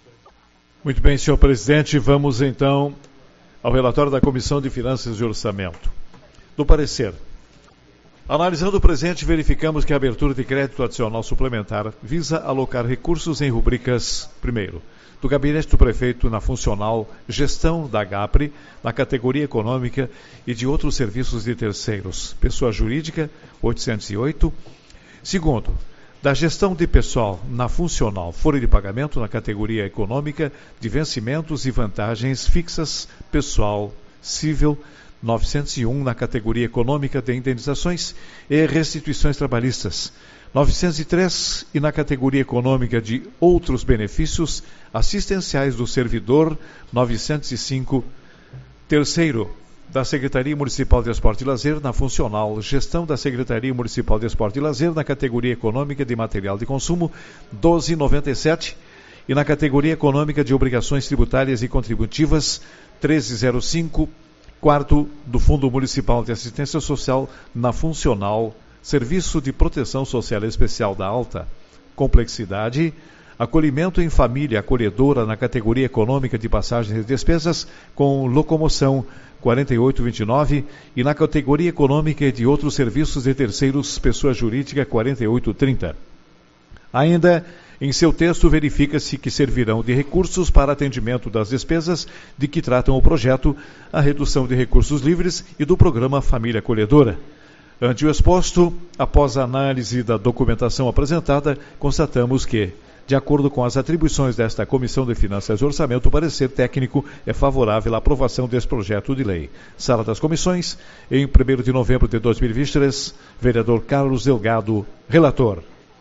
Muito bem, senhor presidente. Vamos então ao relatório da Comissão de Finanças e Orçamento. Do parecer. Analisando o presente, verificamos que a abertura de crédito adicional suplementar visa alocar recursos em rubricas, primeiro, do Gabinete do Prefeito na funcional Gestão da GAPRE, na categoria Econômica e de outros serviços de terceiros, Pessoa Jurídica, oitocentos e oito. Segundo, da Gestão de Pessoal na funcional Folha de Pagamento, na categoria Econômica, de Vencimentos e Vantagens Fixas, Pessoal Civil, novecentos e um, na categoria Econômica de Indenizações e Restituições Trabalhistas, novecentos e três, e na categoria Econômica de Outros Benefícios Assistenciais do Servidor, novecentos e cinco. Terceiro, da Secretaria Municipal de Esporte e Lazer, na funcional Gestão da Secretaria Municipal de Esporte e Lazer, na categoria Econômica de Material de Consumo, doze reais e noventa e sete centavos, e na categoria Econômica de Obrigações Tributárias e Contributivas, treze reais e zero cinco centavos. Quarto, do Fundo Municipal de Assistência Social, na funcional Serviço de Proteção Social Especial da Alta Complexidade, Acolhimento em Família Acolhedora, na categoria Econômica de Passagens e Despesas, com locomoção, quarenta e oito reais e vinte e nove centavos, e na categoria Econômica de Outros Serviços de Terceiros, Pessoa Jurídica, quarenta e oito reais e trinta centavos. Ainda, em seu texto, verifica-se que servirão de recursos para atendimento das despesas de que tratam o projeto, a redução de recursos livres e do programa Família Acolhedora. Ante o exposto, após a análise da documentação apresentada, constatamos que, de acordo com as atribuições desta Comissão de Finanças e Orçamento, o parecer técnico é favorável à aprovação deste projeto de lei. Sala das Comissões, em primeiro de novembro de dois mil e vinte e três, vereador Carlos Delgado, relator.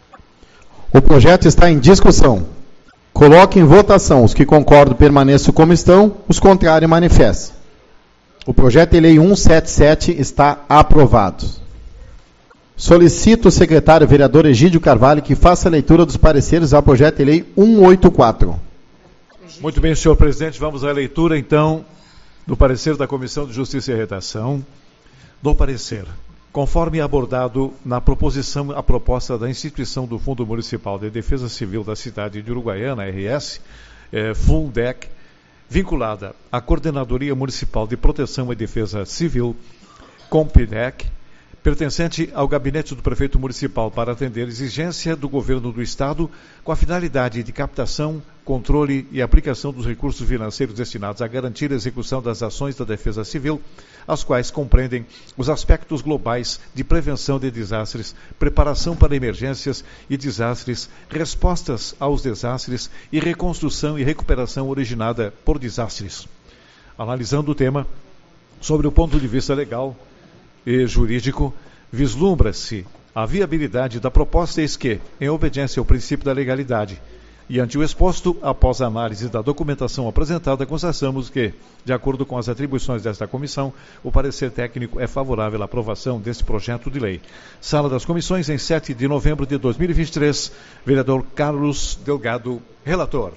O projeto está em discussão. Coloque em votação. Os que concordam permaneçam como estão, os contrários manifestem. O projeto de lei cento e setenta e sete está aprovado. Solicito o secretário vereador Egídio Carvalho que faça a leitura dos pareceres ao projeto de lei cento e oitenta e quatro. Muito bem, senhor presidente. Vamos à leitura, então, do parecer da Comissão de Justiça e Redação. Do parecer. Conforme abordado na proposição a proposta da instituição do Fundo Municipal de Defesa Civil da cidade de Uruguaiana, R S, eh, Fundec, vinculada à Coordenadoria Municipal de Proteção e Defesa Civil, Compidec, pertencente ao Gabinete do Prefeito Municipal para atender exigência do Governo do Estado com a finalidade de captação, controle e aplicação dos recursos financeiros destinados a garantir a execução das ações da Defesa Civil, as quais compreendem os aspectos globais de prevenção de desastres, preparação para emergências e desastres, respostas aos desastres e reconstrução e recuperação originada por desastres. Analisando o tema, sobre o ponto de vista legal e jurídico, vislumbra-se a viabilidade da proposta, eis que, em obediência ao princípio da legalidade, e ante o exposto, após a análise da documentação apresentada, constatamos que, de acordo com as atribuições desta comissão, o parecer técnico é favorável à aprovação deste projeto de lei. Sala das Comissões, em sete de novembro de dois mil e vinte e três, vereador Carlos Delgado, relator.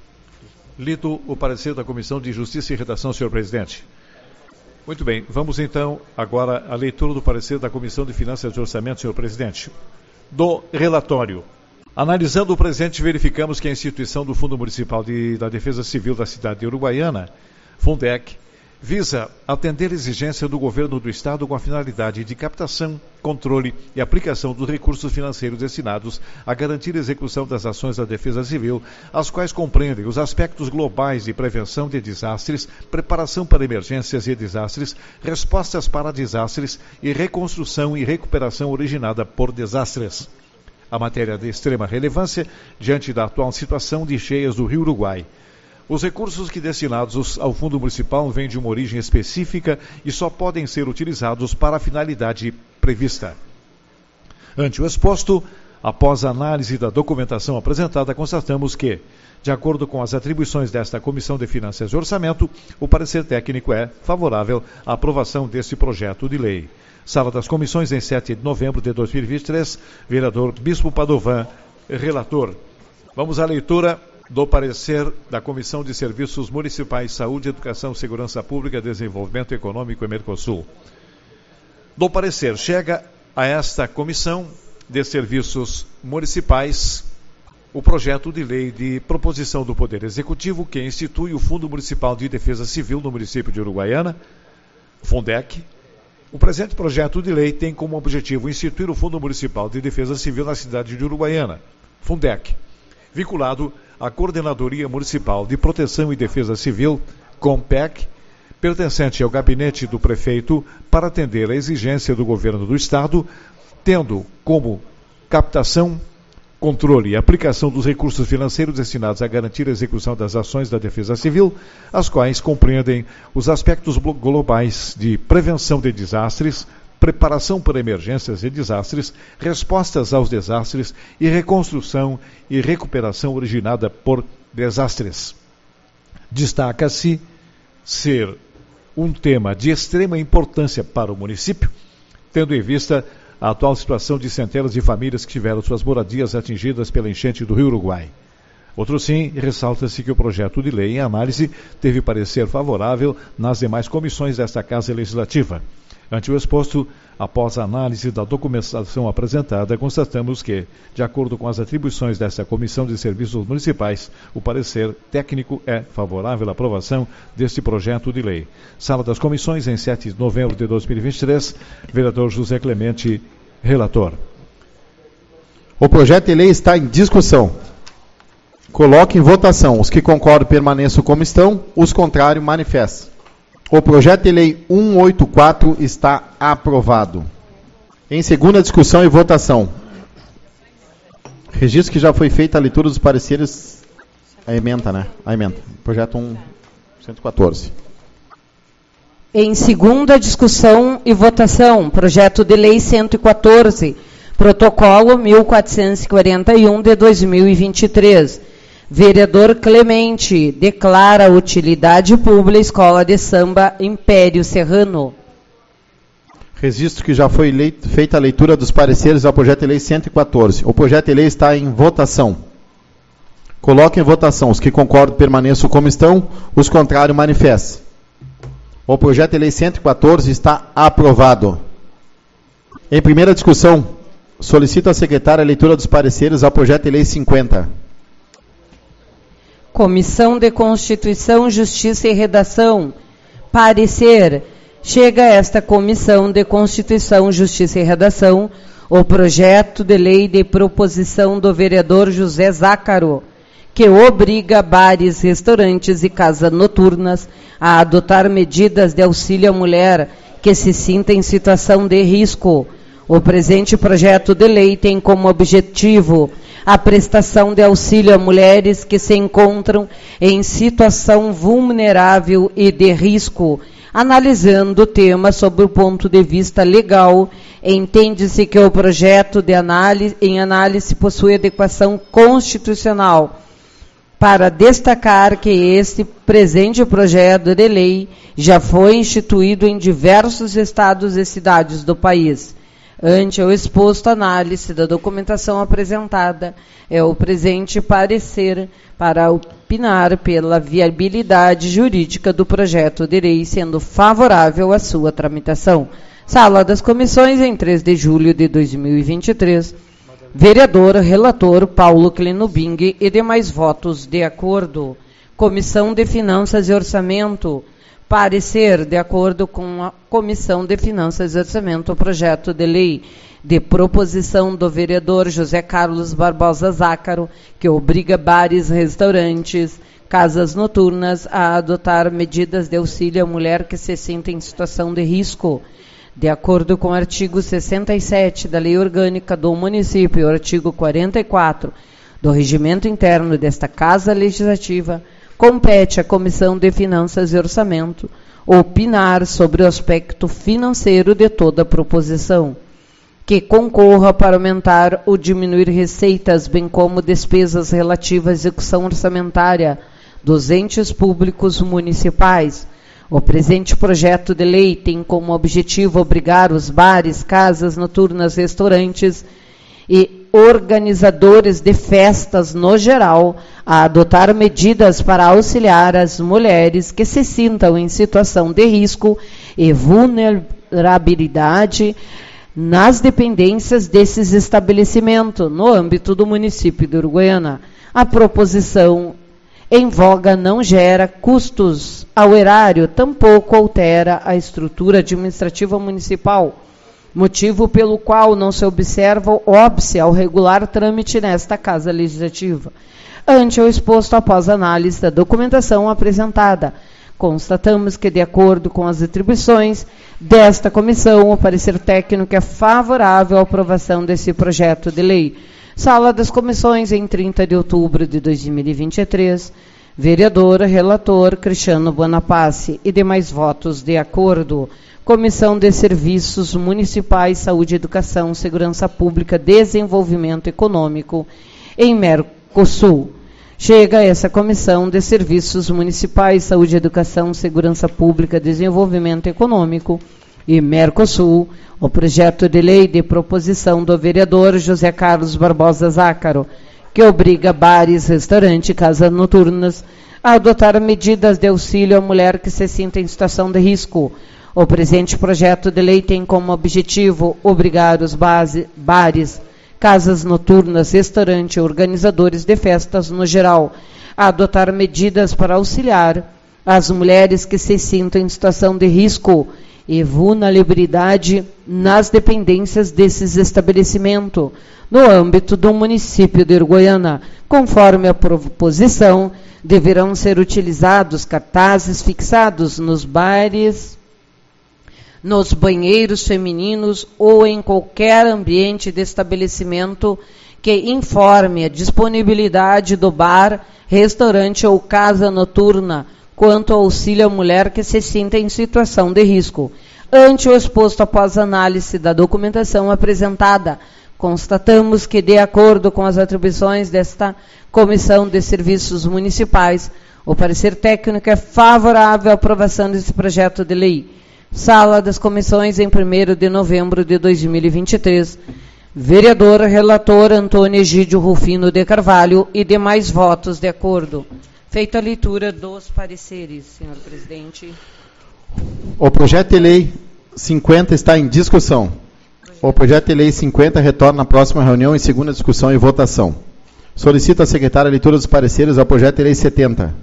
Lido o parecer da Comissão de Justiça e Redação, senhor presidente. Muito bem, vamos então agora à leitura do parecer da Comissão de Finanças e Orçamento, senhor presidente. Do relatório. Analisando o presente, verificamos que a instituição do Fundo Municipal de, da Defesa Civil da cidade de Uruguaiana, Fundec, visa atender a exigência do Governo do Estado com a finalidade de captação, controle e aplicação dos recursos financeiros destinados a garantir a execução das ações da Defesa Civil, as quais compreendem os aspectos globais de prevenção de desastres, preparação para emergências e desastres, respostas para desastres e reconstrução e recuperação originada por desastres. A matéria é de extrema relevância diante da atual situação de cheias do Rio Uruguai. Os recursos que destinados ao Fundo Municipal vêm de uma origem específica e só podem ser utilizados para a finalidade prevista. Ante o exposto, após a análise da documentação apresentada, constatamos que, de acordo com as atribuições desta Comissão de Finanças e Orçamento, o parecer técnico é favorável à aprovação deste projeto de lei. Sala das Comissões, em sete de novembro de dois mil e vinte e três, vereador Bispo Padovan, relator. Vamos à leitura do parecer da Comissão de Serviços Municipais, Saúde, Educação, Segurança Pública, Desenvolvimento Econômico e Mercosul. Do parecer, chega a esta Comissão de Serviços Municipais o projeto de lei de proposição do Poder Executivo que institui o Fundo Municipal de Defesa Civil no município de Uruguaiana, Fundec. O presente projeto de lei tem como objetivo instituir o Fundo Municipal de Defesa Civil na cidade de Uruguaiana, Fundec, vinculado à Coordenadoria Municipal de Proteção e Defesa Civil, COMPEC, pertencente ao gabinete do prefeito para atender à exigência do governo do Estado, tendo como captação, controle e aplicação dos recursos financeiros destinados a garantir a execução das ações da Defesa Civil, as quais compreendem os aspectos globais de prevenção de desastres, preparação para emergências e desastres, respostas aos desastres e reconstrução e recuperação originada por desastres. Destaca-se ser um tema de extrema importância para o município, tendo em vista a atual situação de centenas de famílias que tiveram suas moradias atingidas pela enchente do Rio Uruguai. Outro sim, ressalta-se que o projeto de lei em análise teve parecer favorável nas demais comissões desta Casa Legislativa. Ante o exposto, após a análise da documentação apresentada, constatamos que, de acordo com as atribuições desta Comissão de Serviços Municipais, o parecer técnico é favorável à aprovação deste projeto de lei. Sala das Comissões, em sete de novembro de dois mil e vinte e três, vereador José Clemente, relator. O projeto de lei está em discussão. Coloque em votação. Os que concordam permaneçam como estão, os contrários manifestem. O projeto de lei cento e oitenta e quatro está aprovado. Em segunda discussão e votação. Registro que já foi feita a leitura dos pareceres. A emenda, né? A emenda. Projeto cento e quatorze. Em segunda discussão e votação, projeto de lei cento e quatorze, protocolo mil quatrocentos e quarenta e um de dois mil e vinte e três. Vereador Clemente declara utilidade pública Escola de Samba Império Serrano. Registro que já foi leito, feita a leitura dos pareceres ao projeto de lei cento e quatorze. O projeto de lei está em votação. Coloque em votação. Os que concordam permaneçam como estão, os contrários manifestem. O projeto de lei cento e quatorze está aprovado. Em primeira discussão, solicito à secretária a leitura dos pareceres ao projeto de lei cinquenta. Comissão de Constituição, Justiça e Redação. Parecer. Chega a esta Comissão de Constituição, Justiça e Redação o projeto de lei de proposição do vereador José Zácaro, que obriga bares, restaurantes e casas noturnas a adotar medidas de auxílio à mulher que se sinta em situação de risco. O presente projeto de lei tem como objetivo a prestação de auxílio a mulheres que se encontram em situação vulnerável e de risco. Analisando o tema sob o ponto de vista legal, entende-se que o projeto de análise, em análise possui adequação constitucional. Para destacar que este presente projeto de lei já foi instituído em diversos estados e cidades do país. Ante o exposto análise da documentação apresentada, é o presente parecer para opinar pela viabilidade jurídica do projeto de lei, sendo favorável à sua tramitação. Sala das Comissões, em três de julho de dois mil e vinte e três. Vereador, relator Paulo Clenubing e demais votos de acordo. Comissão de Finanças e Orçamento. Parecer, de acordo com a Comissão de Finanças e Orçamento, o projeto de lei de proposição do vereador José Carlos Barbosa Zácaro, que obriga bares, restaurantes, casas noturnas a adotar medidas de auxílio à mulher que se sinta em situação de risco. de acordo com o artigo sessenta e sete da Lei Orgânica do Município e o artigo quarenta e quatro do Regimento Interno desta Casa Legislativa, compete à Comissão de Finanças e Orçamento opinar sobre o aspecto financeiro de toda a proposição, que concorra para aumentar ou diminuir receitas, bem como despesas relativas à execução orçamentária dos entes públicos municipais. O presente projeto de lei tem como objetivo obrigar os bares, casas noturnas, restaurantes e organizadores de festas no geral a adotar medidas para auxiliar as mulheres que se sintam em situação de risco e vulnerabilidade nas dependências desses estabelecimentos no âmbito do município de Uruguaiana. A proposição em voga não gera custos ao erário, tampouco altera a estrutura administrativa municipal, motivo pelo qual não se observa o óbice ao regular trâmite nesta Casa Legislativa. Ante o exposto, após análise da documentação apresentada, constatamos que, de acordo com as atribuições desta comissão, o parecer técnico é favorável à aprovação desse projeto de lei. Sala das Comissões, em trinta de outubro de dois mil e vinte e três, vereador, relator, Cristiano Buonapace e demais votos de acordo. Comissão de Serviços Municipais, Saúde, Educação, Segurança Pública, Desenvolvimento Econômico em Mercosul. Chega essa Comissão de Serviços Municipais, Saúde, Educação, Segurança Pública, Desenvolvimento Econômico e Mercosul o projeto de lei de proposição do vereador José Carlos Barbosa Zácaro, que obriga bares, restaurantes e casas noturnas a adotar medidas de auxílio à mulher que se sinta em situação de risco. O presente projeto de lei tem como objetivo obrigar os base, bares, casas noturnas, restaurantes e organizadores de festas no geral a adotar medidas para auxiliar as mulheres que se sintam em situação de risco e vulnerabilidade nas dependências desses estabelecimentos, no âmbito do município de Uruguaiana. Conforme a proposição, deverão ser utilizados cartazes fixados nos bares, nos banheiros femininos ou em qualquer ambiente de estabelecimento que informe a disponibilidade do bar, restaurante ou casa noturna quanto ao auxílio à mulher que se sinta em situação de risco. Ante o exposto, após análise da documentação apresentada, constatamos que, de acordo com as atribuições desta Comissão de Serviços Municipais, o parecer técnico é favorável à aprovação desse projeto de lei. Sala das Comissões, em primeiro de novembro de dois mil e vinte e três. Vereador, relator Antônio Egídio Rufino de Carvalho e demais votos de acordo. Feita a leitura dos pareceres, senhor presidente. O projeto de lei cinquenta está em discussão. O projeto de lei cinquenta retorna à próxima reunião em segunda discussão e votação. Solicito à secretária a leitura dos pareceres ao projeto de lei setenta.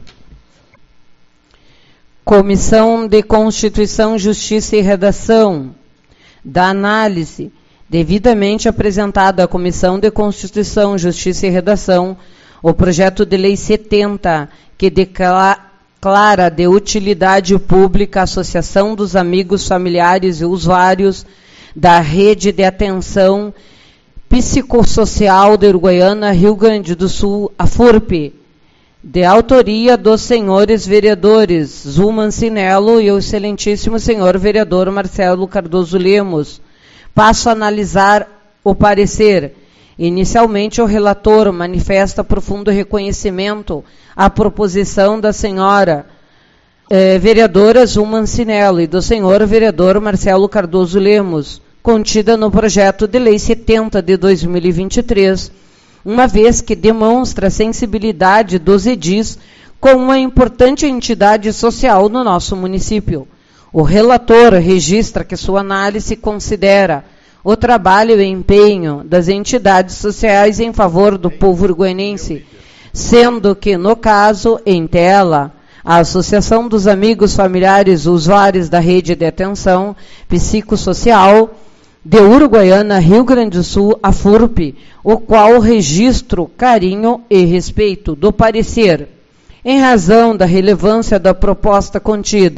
Comissão de Constituição, Justiça e Redação. Da análise devidamente apresentado à Comissão de Constituição, Justiça e Redação, o projeto de lei setenta, que declara de utilidade pública a Associação dos Amigos Familiares e Usuários da Rede de Atenção Psicossocial de Uruguaiana, Rio Grande do Sul, a FURP, de autoria dos senhores vereadores Zuma Cinello e o excelentíssimo senhor vereador Marcelo Cardoso Lemos. Passo a analisar o parecer. Inicialmente, o relator manifesta profundo reconhecimento à proposição da senhora eh, vereadora Zuma Cinello e do senhor vereador Marcelo Cardoso Lemos, contida no projeto de lei setenta de dois mil e vinte e três, uma vez que demonstra a sensibilidade dos edis com uma importante entidade social no nosso município. O relator registra que sua análise considera o trabalho e empenho das entidades sociais em favor do povo uruguaiense, sendo que, no caso, em tela, a Associação dos Amigos Familiares Usuários da Rede de Atenção Psicossocial de Uruguaiana, Rio Grande do Sul, a FURP, o qual registro carinho e respeito do parecer. Em razão da relevância da proposta contida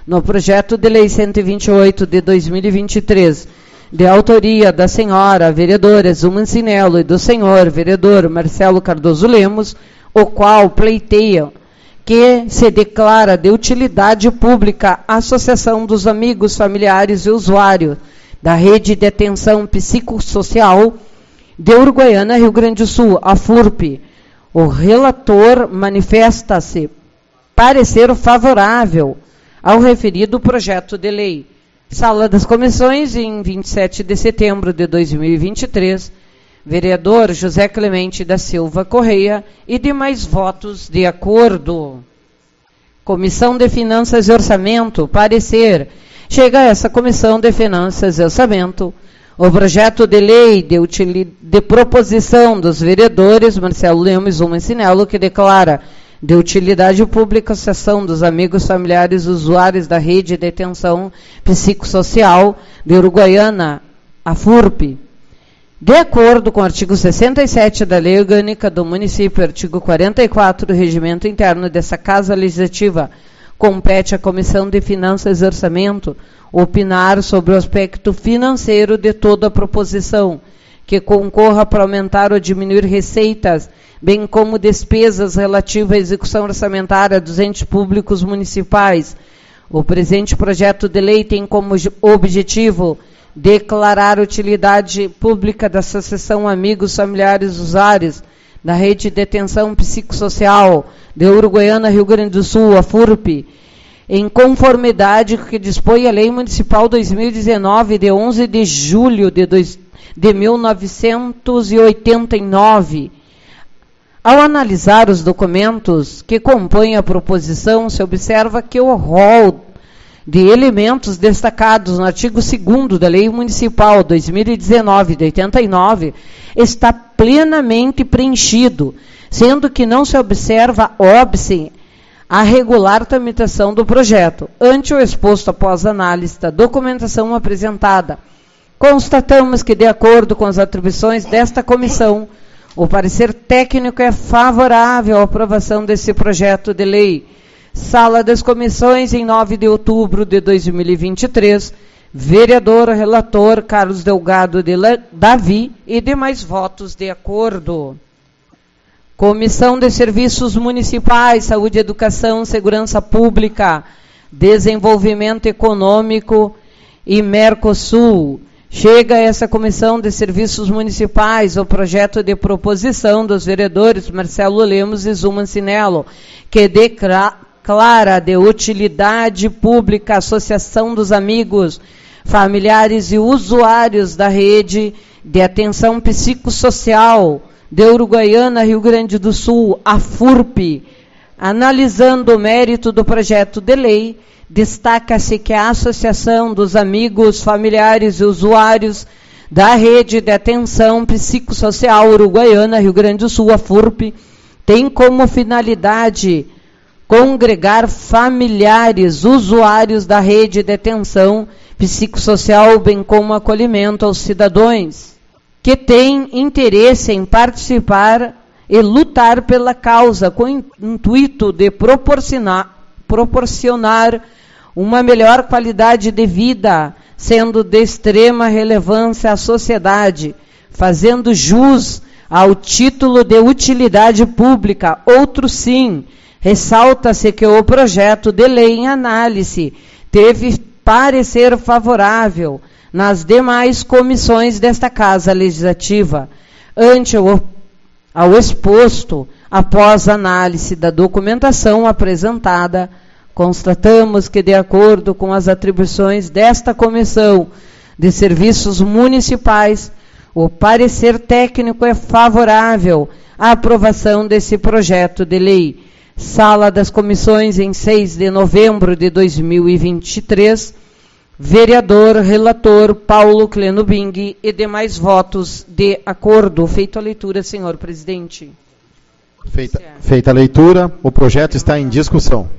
no projeto de lei cento e vinte e oito de dois mil e vinte e três, de autoria da senhora vereadora Zuma Cinello e do senhor vereador Marcelo Cardoso Lemos, o qual pleiteia que se declara de utilidade pública a Associação dos Amigos, Familiares e Usuários da Rede de Atenção Psicossocial de Uruguaiana, Rio Grande do Sul, a FURP. O relator manifesta-se parecer favorável ao referido projeto de lei. Sala das Comissões, em vinte e sete de setembro de dois mil e vinte e três, vereador José Clemente da Silva Correia e demais votos de acordo. Comissão de Finanças e Orçamento, parecer. Chega a essa Comissão de Finanças e Orçamento o projeto de lei de, de proposição dos vereadores Marcelo Lemos e Zuma Cinello, que declara de utilidade pública a Associação dos Amigos, Familiares e Usuários da Rede de Atenção Psicossocial de Uruguaiana, a FURP. De acordo com o artigo sessenta e sete da Lei Orgânica do Município, artigo quarenta e quatro do Regimento Interno dessa Casa Legislativa, compete à Comissão de Finanças e Orçamento opinar sobre o aspecto financeiro de toda a proposição, que concorra para aumentar ou diminuir receitas, bem como despesas relativas à execução orçamentária dos entes públicos municipais. O presente projeto de lei tem como objetivo declarar a utilidade pública da Associação Amigos, Familiares e Usuários da Rede de Atenção Psicossocial de Uruguaiana, Rio Grande do Sul, a FURP, em conformidade com o que dispõe a Lei Municipal dois mil e dezenove, de onze de julho de, dois, de mil novecentos e oitenta e nove. Ao analisar os documentos que compõem a proposição, se observa que o rol de elementos destacados no artigo segundo da Lei Municipal dois mil e dezenove, de oitenta e nove, está plenamente preenchido, sendo que não se observa óbice a regular tramitação do projeto. Ante o exposto após análise da documentação apresentada, constatamos que, de acordo com as atribuições desta comissão, o parecer técnico é favorável à aprovação desse projeto de lei. Sala das Comissões, em nove de outubro de dois mil e vinte e três, vereador relator Carlos Delgado de Davi e demais votos de acordo. Comissão de Serviços Municipais, Saúde, Educação, Segurança Pública, Desenvolvimento Econômico e Mercosul. Chega a essa Comissão de Serviços Municipais o projeto de proposição dos vereadores Marcelo Lemos e Zuma Cinello, que declara de utilidade pública a Associação dos Amigos, Familiares e Usuários da Rede de Atenção Psicossocial de Uruguaiana, Rio Grande do Sul, a FURP. Analisando o mérito do projeto de lei, destaca-se que a Associação dos Amigos, Familiares e Usuários da Rede de Atenção Psicossocial Uruguaiana, Rio Grande do Sul, a FURP, tem como finalidade congregar familiares, usuários da Rede de Atenção Psicossocial, bem como acolhimento aos cidadãos que têm interesse em participar e lutar pela causa, com o intuito de proporcionar, proporcionar uma melhor qualidade de vida, sendo de extrema relevância à sociedade, fazendo jus ao título de utilidade pública. Outro sim, ressalta-se que o projeto de lei em análise teve parecer favorável nas demais comissões desta Casa Legislativa. Ante o, ao exposto, após análise da documentação apresentada, constatamos que, de acordo com as atribuições desta Comissão de Serviços Municipais, o parecer técnico é favorável à aprovação desse projeto de lei. Sala das Comissões, em seis de novembro de dois mil e vinte e três, vereador relator Paulo Cleno Bing e demais votos de acordo. Feita a leitura, senhor presidente. Feita, feita a leitura, o projeto está em discussão.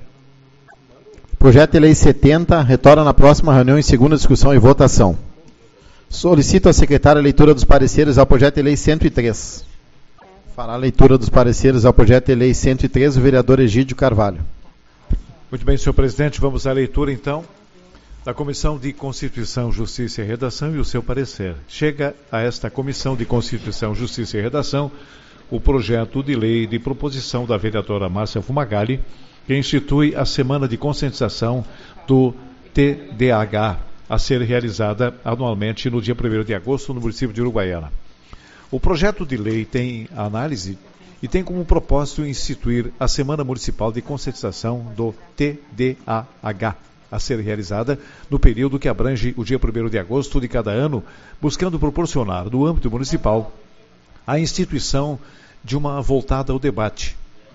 Projeto de lei setenta retorna na próxima reunião em segunda discussão e votação. Solicito à secretária a leitura dos pareceres ao projeto de lei cento e três. Fará a leitura dos pareceres ao projeto de lei cento e três o vereador Egídio Carvalho. Muito bem, senhor presidente, vamos à leitura, então, da Comissão de Constituição, Justiça e Redação e o seu parecer. Chega a esta Comissão de Constituição, Justiça e Redação o projeto de lei de proposição da vereadora Márcia Fumagalli, que institui a Semana de Conscientização do T D A H, a ser realizada anualmente no dia primeiro de agosto no município de Uruguaiana. O projeto de lei tem análise e tem como propósito instituir a Semana Municipal de Conscientização do T D A H, a ser realizada no período que abrange o dia primeiro de agosto de cada ano, buscando proporcionar, no âmbito municipal, a instituição de uma voltada ao debate.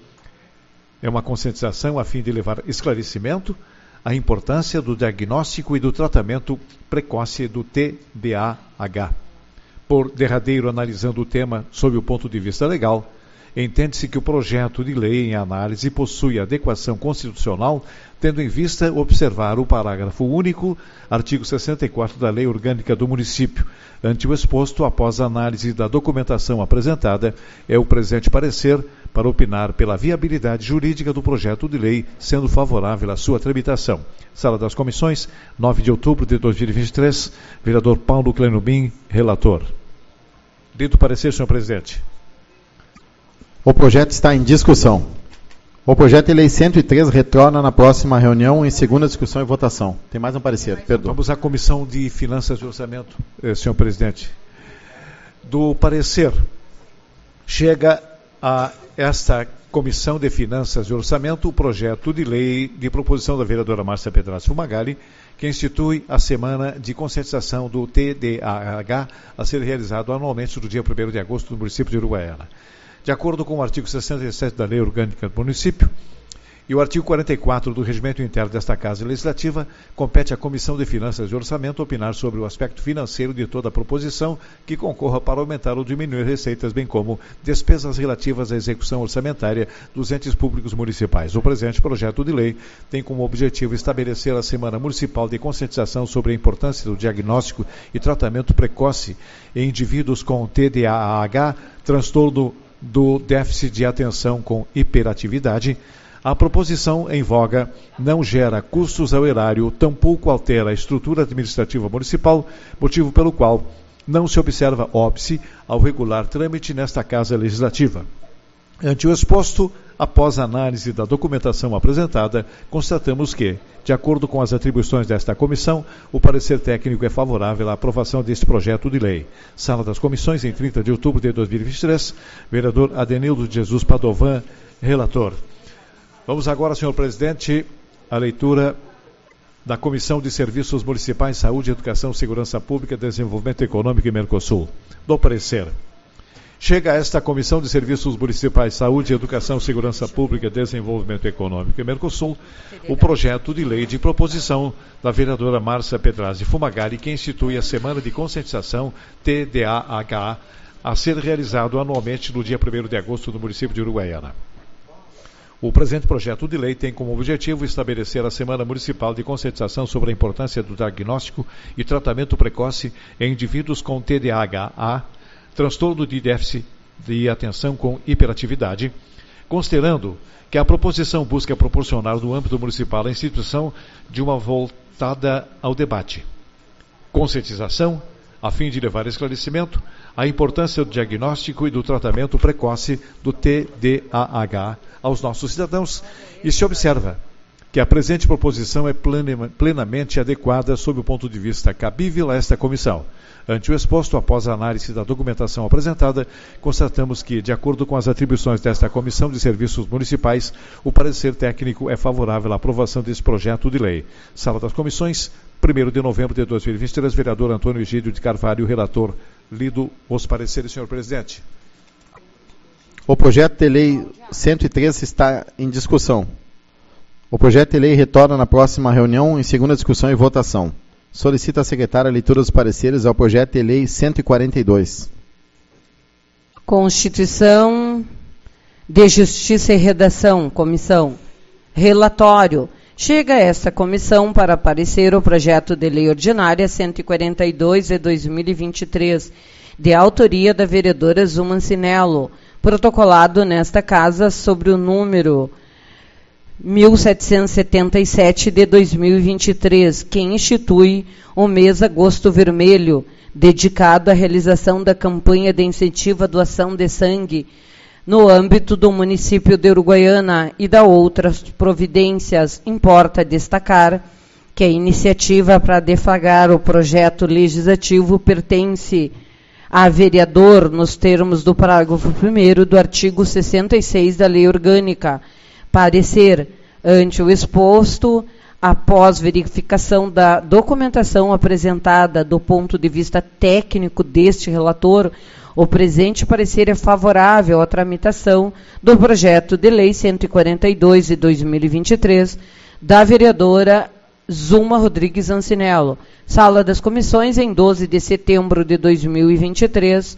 É uma conscientização a fim de levar esclarecimento à importância do diagnóstico e do tratamento precoce do T D A H. Por derradeiro, analisando o tema sob o ponto de vista legal, entende-se que o projeto de lei em análise possui adequação constitucional, tendo em vista observar o parágrafo único, artigo sessenta e quatro da Lei Orgânica do Município. Ante o exposto, após a análise da documentação apresentada, é o presente parecer para opinar pela viabilidade jurídica do projeto de lei, sendo favorável à sua tramitação. Sala das Comissões, nove de outubro de dois mil e vinte e três, vereador Paulo Clenubim, relator. Dito parecer, senhor presidente. O projeto está em discussão. O projeto de lei cento e três retorna na próxima reunião em segunda discussão e votação. Tem mais um parecer, perdão. Vamos à Comissão de Finanças e Orçamento, eh, senhor presidente. Do parecer, chega a esta Comissão de Finanças e Orçamento o projeto de lei de proposição da vereadora Márcia Pedrazzi Fumagalli, que institui a Semana de Conscientização do T D A H a ser realizado anualmente no dia primeiro de agosto no município de Uruguaiana. De acordo com o artigo sessenta e sete da Lei Orgânica do Município e o artigo quarenta e quatro do Regimento Interno desta Casa Legislativa, compete à Comissão de Finanças e Orçamento opinar sobre o aspecto financeiro de toda a proposição que concorra para aumentar ou diminuir receitas, bem como despesas relativas à execução orçamentária dos entes públicos municipais. O presente projeto de lei tem como objetivo estabelecer a Semana Municipal de Conscientização sobre a importância do diagnóstico e tratamento precoce em indivíduos com T D A H, transtorno do déficit de atenção com hiperatividade. A proposição em voga não gera custos ao erário, tampouco altera a estrutura administrativa municipal, motivo pelo qual não se observa óbice ao regular trâmite nesta Casa Legislativa. Ante o exposto, após a análise da documentação apresentada, constatamos que, de acordo com as atribuições desta comissão, o parecer técnico é favorável à aprovação deste projeto de lei. Sala das Comissões, em trinta de outubro de dois mil e vinte e três, vereador Adenildo de Jesus Padovan, relator. Vamos agora, senhor presidente, à leitura da Comissão de Serviços Municipais, Saúde, Educação, Segurança Pública, Desenvolvimento Econômico e Mercosul. Do parecer. Chega a esta Comissão de Serviços Municipais, Saúde, Educação, Segurança Pública, Desenvolvimento Econômico e Mercosul o projeto de lei de proposição da vereadora Márcia Pedrazzi Fumagalli, que institui a Semana de Conscientização T D A H a ser realizado anualmente no dia primeiro de agosto no município de Uruguaiana. O presente projeto de lei tem como objetivo estabelecer a Semana Municipal de Conscientização sobre a importância do diagnóstico e tratamento precoce em indivíduos com T D A H, transtorno de déficit de atenção com hiperatividade, considerando que a proposição busca proporcionar no âmbito municipal a instituição de uma voltada ao debate, conscientização, a fim de levar esclarecimento à importância do diagnóstico e do tratamento precoce do T D A H aos nossos cidadãos, e se observa que a presente proposição é plenamente adequada sob o ponto de vista cabível a esta comissão. Ante o exposto, após a análise da documentação apresentada, constatamos que, de acordo com as atribuições desta Comissão de Serviços Municipais, o parecer técnico é favorável à aprovação deste projeto de lei. Sala das Comissões, primeiro de novembro de dois mil e vinte e três, vereador Antônio Egídio de Carvalho, relator. Lido os pareceres, senhor presidente. O projeto de lei cento e três está em discussão. O projeto de lei retorna na próxima reunião em segunda discussão e votação. Solicita a secretária a leitura dos pareceres ao projeto de lei cento e quarenta e dois. Constituição de Justiça e Redação, comissão. Relatório. Chega a esta comissão para parecer o projeto de lei ordinária cento e quarenta e dois de dois mil e vinte e três, de autoria da vereadora Zuma Ancinello, protocolado nesta casa sobre o número mil setecentos e setenta e sete de dois mil e vinte e três, que institui o mês Agosto Vermelho, dedicado à realização da campanha de incentivo à doação de sangue no âmbito do município de Uruguaiana e da outras providências. Importa destacar que a iniciativa para deflagrar o projeto legislativo pertence a vereador nos termos do parágrafo primeiro do artigo sessenta e seis da Lei Orgânica. Parecer ante o exposto, após verificação da documentação apresentada do ponto de vista técnico deste relator, o presente parecer é favorável à tramitação do projeto de lei cento e quarenta e dois de dois mil e vinte e três da vereadora Zuma Rodrigues Ancinello. Sala das Comissões, em doze de setembro de dois mil e vinte e três.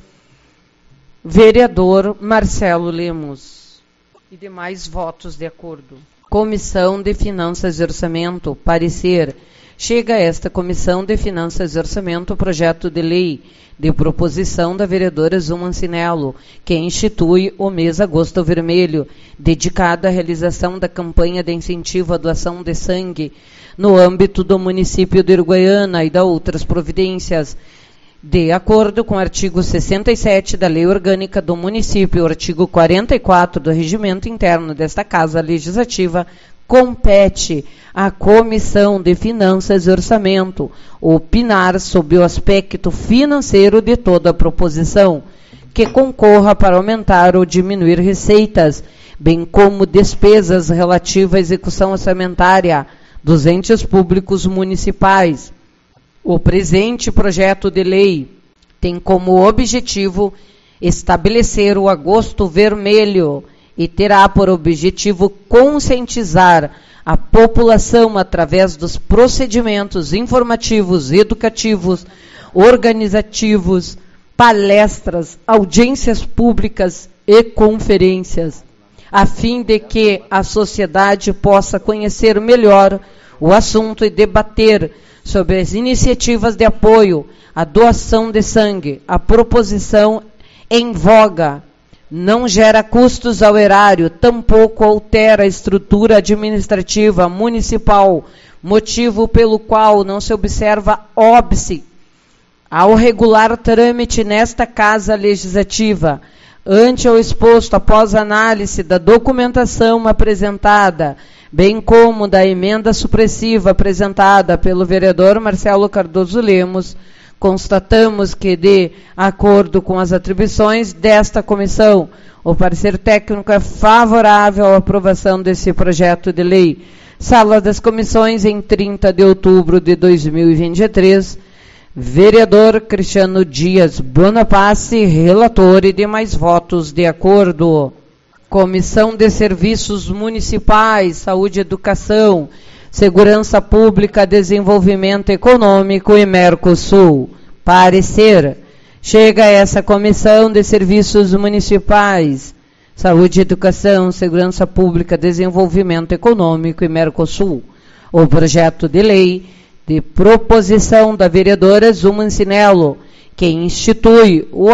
Vereador Marcelo Lemos. E demais votos de acordo. Comissão de Finanças e Orçamento. Parecer. Chega a esta Comissão de Finanças e Orçamento o projeto de lei de proposição da vereadora Zuma Ancinello, que institui o mês Agosto Vermelho, dedicado à realização da campanha de incentivo à doação de sangue no âmbito do município de Uruguaiana e da outras providências, de acordo com o artigo sessenta e sete da Lei Orgânica do Município, o artigo quarenta e quatro do Regimento Interno desta Casa Legislativa, compete à Comissão de Finanças e Orçamento opinar sobre o aspecto financeiro de toda a proposição, que concorra para aumentar ou diminuir receitas, bem como despesas relativas à execução orçamentária dos entes públicos municipais. O presente projeto de lei tem como objetivo estabelecer o Agosto Vermelho e terá por objetivo conscientizar a população através dos procedimentos informativos, educativos, organizativos, palestras, audiências públicas e conferências, a fim de que a sociedade possa conhecer melhor o assunto e debater sobre as iniciativas de apoio à doação de sangue. A proposição em voga não gera custos ao erário, tampouco altera a estrutura administrativa municipal, motivo pelo qual não se observa óbice ao regular trâmite nesta Casa Legislativa. Ante o exposto, após análise da documentação apresentada, bem como da emenda supressiva apresentada pelo vereador Marcelo Cardoso Lemos, constatamos que, de acordo com as atribuições desta comissão, o parecer técnico é favorável à aprovação desse projeto de lei. Sala das Comissões, em trinta de outubro de dois mil e vinte e três, vereador Cristiano Dias Bonaparte, relator, e demais votos de acordo. Comissão de Serviços Municipais, Saúde e Educação, Segurança Pública, Desenvolvimento Econômico e Mercosul. Parecer. Chega a essa Comissão de Serviços Municipais, Saúde e Educação, Segurança Pública, Desenvolvimento Econômico e Mercosul o projeto de lei de proposição da vereadora Zuma Ancinello, que institui o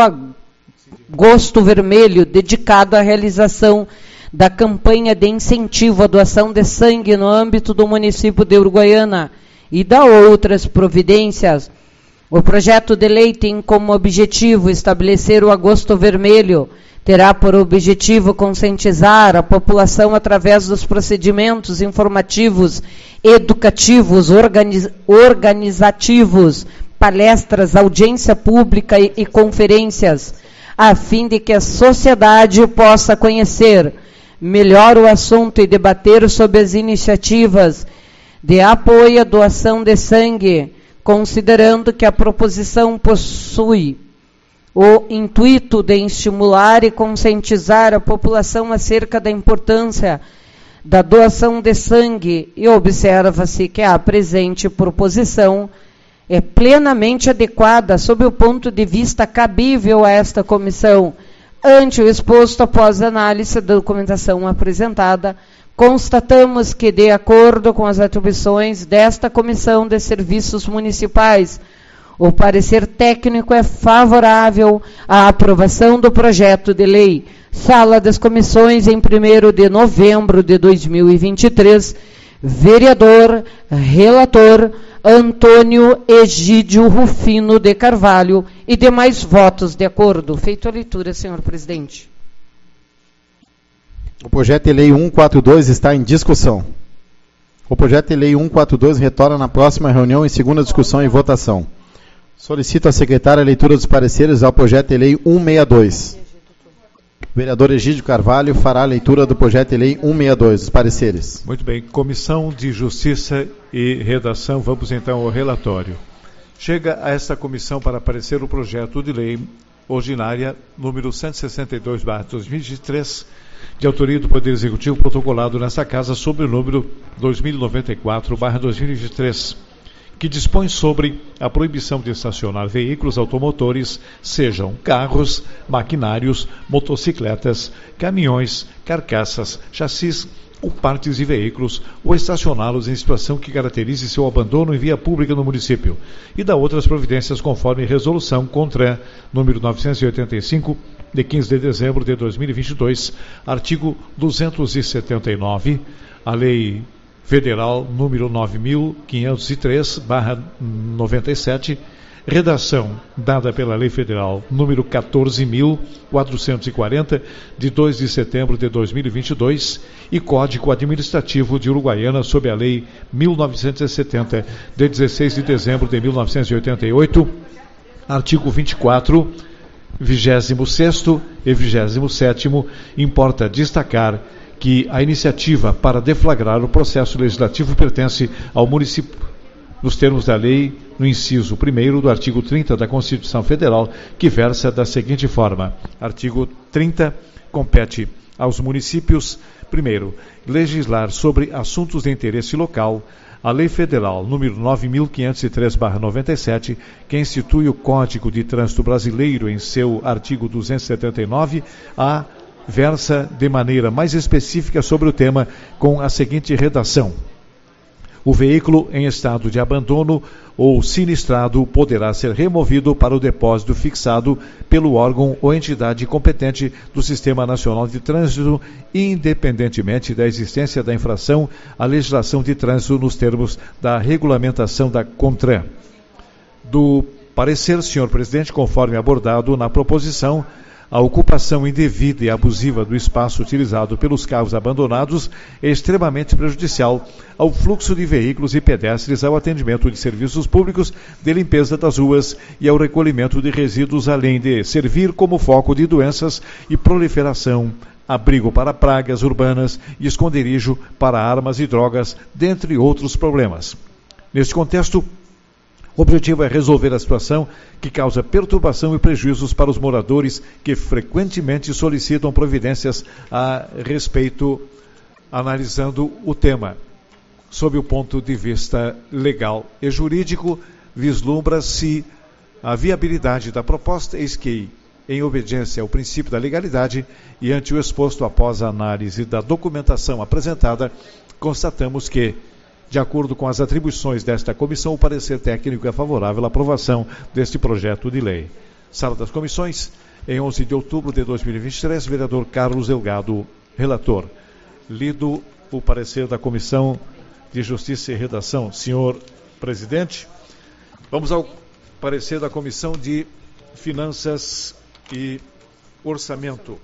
Agosto Vermelho, dedicado à realização da campanha de incentivo à doação de sangue no âmbito do município de Uruguaiana e da outras providências. O projeto de lei tem como objetivo estabelecer o Agosto Vermelho, terá por objetivo conscientizar a população através dos procedimentos informativos, educativos, organiz, organizativos, palestras, audiência pública e, e conferências, a fim de que a sociedade possa conhecer melhor o assunto e debater sobre as iniciativas de apoio à doação de sangue, considerando que a proposição possui o intuito de estimular e conscientizar a população acerca da importância da doação de sangue, e observa-se que a presente proposição é plenamente adequada sob o ponto de vista cabível a esta comissão. Ante o exposto, após a análise da documentação apresentada, constatamos que, de acordo com as atribuições desta Comissão de Serviços Municipais, O parecer técnico é favorável à aprovação do projeto de lei. Sala das Comissões, em primeiro de novembro de dois mil e vinte e três. Vereador, relator, Antônio Egídio Rufino de Carvalho e demais votos de acordo. Feito a leitura, senhor presidente. O projeto de lei cento e quarenta e dois está em discussão. O projeto de lei cento e quarenta e dois retorna na próxima reunião em segunda discussão e votação. Solicito à secretária a leitura dos pareceres ao projeto de lei cento e sessenta e dois. O vereador Egídio Carvalho fará a leitura do projeto de lei cento e sessenta e dois, os pareceres. Muito bem. Comissão de Justiça e Redação, vamos então ao relatório. Chega a esta comissão para aparecer o projeto de lei ordinária número cento e sessenta e dois barra dois mil e vinte e três, de autoria do Poder Executivo, protocolado nesta Casa sob o número dois mil e noventa e quatro barra dois mil e vinte e três, que dispõe sobre a proibição de estacionar veículos automotores, sejam carros, maquinários, motocicletas, caminhões, carcaças, chassis ou partes de veículos, ou estacioná-los em situação que caracterize seu abandono em via pública no município, e da outras providências conforme resolução CONTRAN número novecentos e oitenta e cinco, de quinze de dezembro de dois mil e vinte e dois, artigo duzentos e setenta e nove, a Lei Federal número nove mil quinhentos e três barra noventa e sete, redação dada pela Lei Federal número quatorze mil quatrocentos e quarenta, de dois de setembro de dois mil e vinte e dois, e Código Administrativo de Uruguaiana sob a Lei mil novecentos e setenta, de dezesseis de dezembro de mil novecentos e oitenta e oito, artigo vinte e quatro, vigésimo sexto e vigésimo sétimo, importa destacar que a iniciativa para deflagrar o processo legislativo pertence ao município, nos termos da lei, no inciso primeiro do artigo trinta da Constituição Federal, que versa da seguinte forma. Artigo trinta, compete aos municípios, primeiro, legislar sobre assuntos de interesse local. A Lei Federal número nove mil quinhentos e três barra noventa e sete, que institui o Código de Trânsito Brasileiro em seu artigo duzentos e setenta e nove, a versa de maneira mais específica sobre o tema com a seguinte redação: o veículo em estado de abandono ou sinistrado poderá ser removido para o depósito fixado pelo órgão ou entidade competente do Sistema Nacional de Trânsito, independentemente da existência da infração à legislação de trânsito nos termos da regulamentação da CONTRAN. Do parecer, senhor presidente, conforme abordado na proposição, a ocupação indevida e abusiva do espaço utilizado pelos carros abandonados é extremamente prejudicial ao fluxo de veículos e pedestres, ao atendimento de serviços públicos, de limpeza das ruas e ao recolhimento de resíduos, além de servir como foco de doenças e proliferação, abrigo para pragas urbanas e esconderijo para armas e drogas, dentre outros problemas. Neste contexto, o objetivo é resolver a situação que causa perturbação e prejuízos para os moradores que frequentemente solicitam providências a respeito, analisando o tema. Sob o ponto de vista legal e jurídico, vislumbra-se a viabilidade da proposta, eis que, em obediência ao princípio da legalidade e ante o exposto após a análise da documentação apresentada, constatamos que, de acordo com as atribuições desta comissão, o parecer técnico é favorável à aprovação deste projeto de lei. Sala das Comissões, em onze de outubro de dois mil e vinte e três, vereador Carlos Delgado, relator. Lido o parecer da Comissão de Justiça e Redação. Senhor presidente, vamos ao parecer da Comissão de Finanças e Orçamento.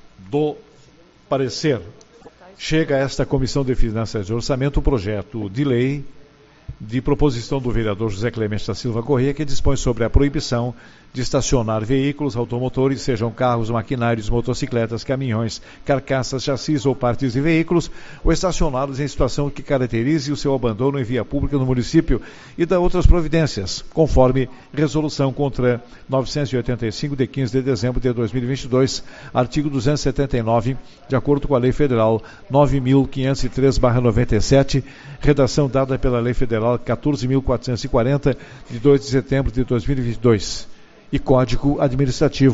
Do parecer. Chega a esta Comissão de Finanças e Orçamento o projeto de lei de proposição do vereador José Clemente da Silva Corrêa, que dispõe sobre a proibição de estacionar veículos automotores, sejam carros, maquinários, motocicletas, caminhões, carcaças, chassis ou partes de veículos, ou estacioná-los em situação que caracterize o seu abandono em via pública no município, e da outras providências, conforme resolução CONTRAN novecentos e oitenta e cinco, de quinze de dezembro de dois mil e vinte e dois, artigo duzentos e setenta e nove, de acordo com a Lei Federal nove mil quinhentos e três barra noventa e sete, redação dada pela Lei Federal quatorze mil quatrocentos e quarenta, de dois de setembro de dois mil e vinte e dois, e Código Administrativo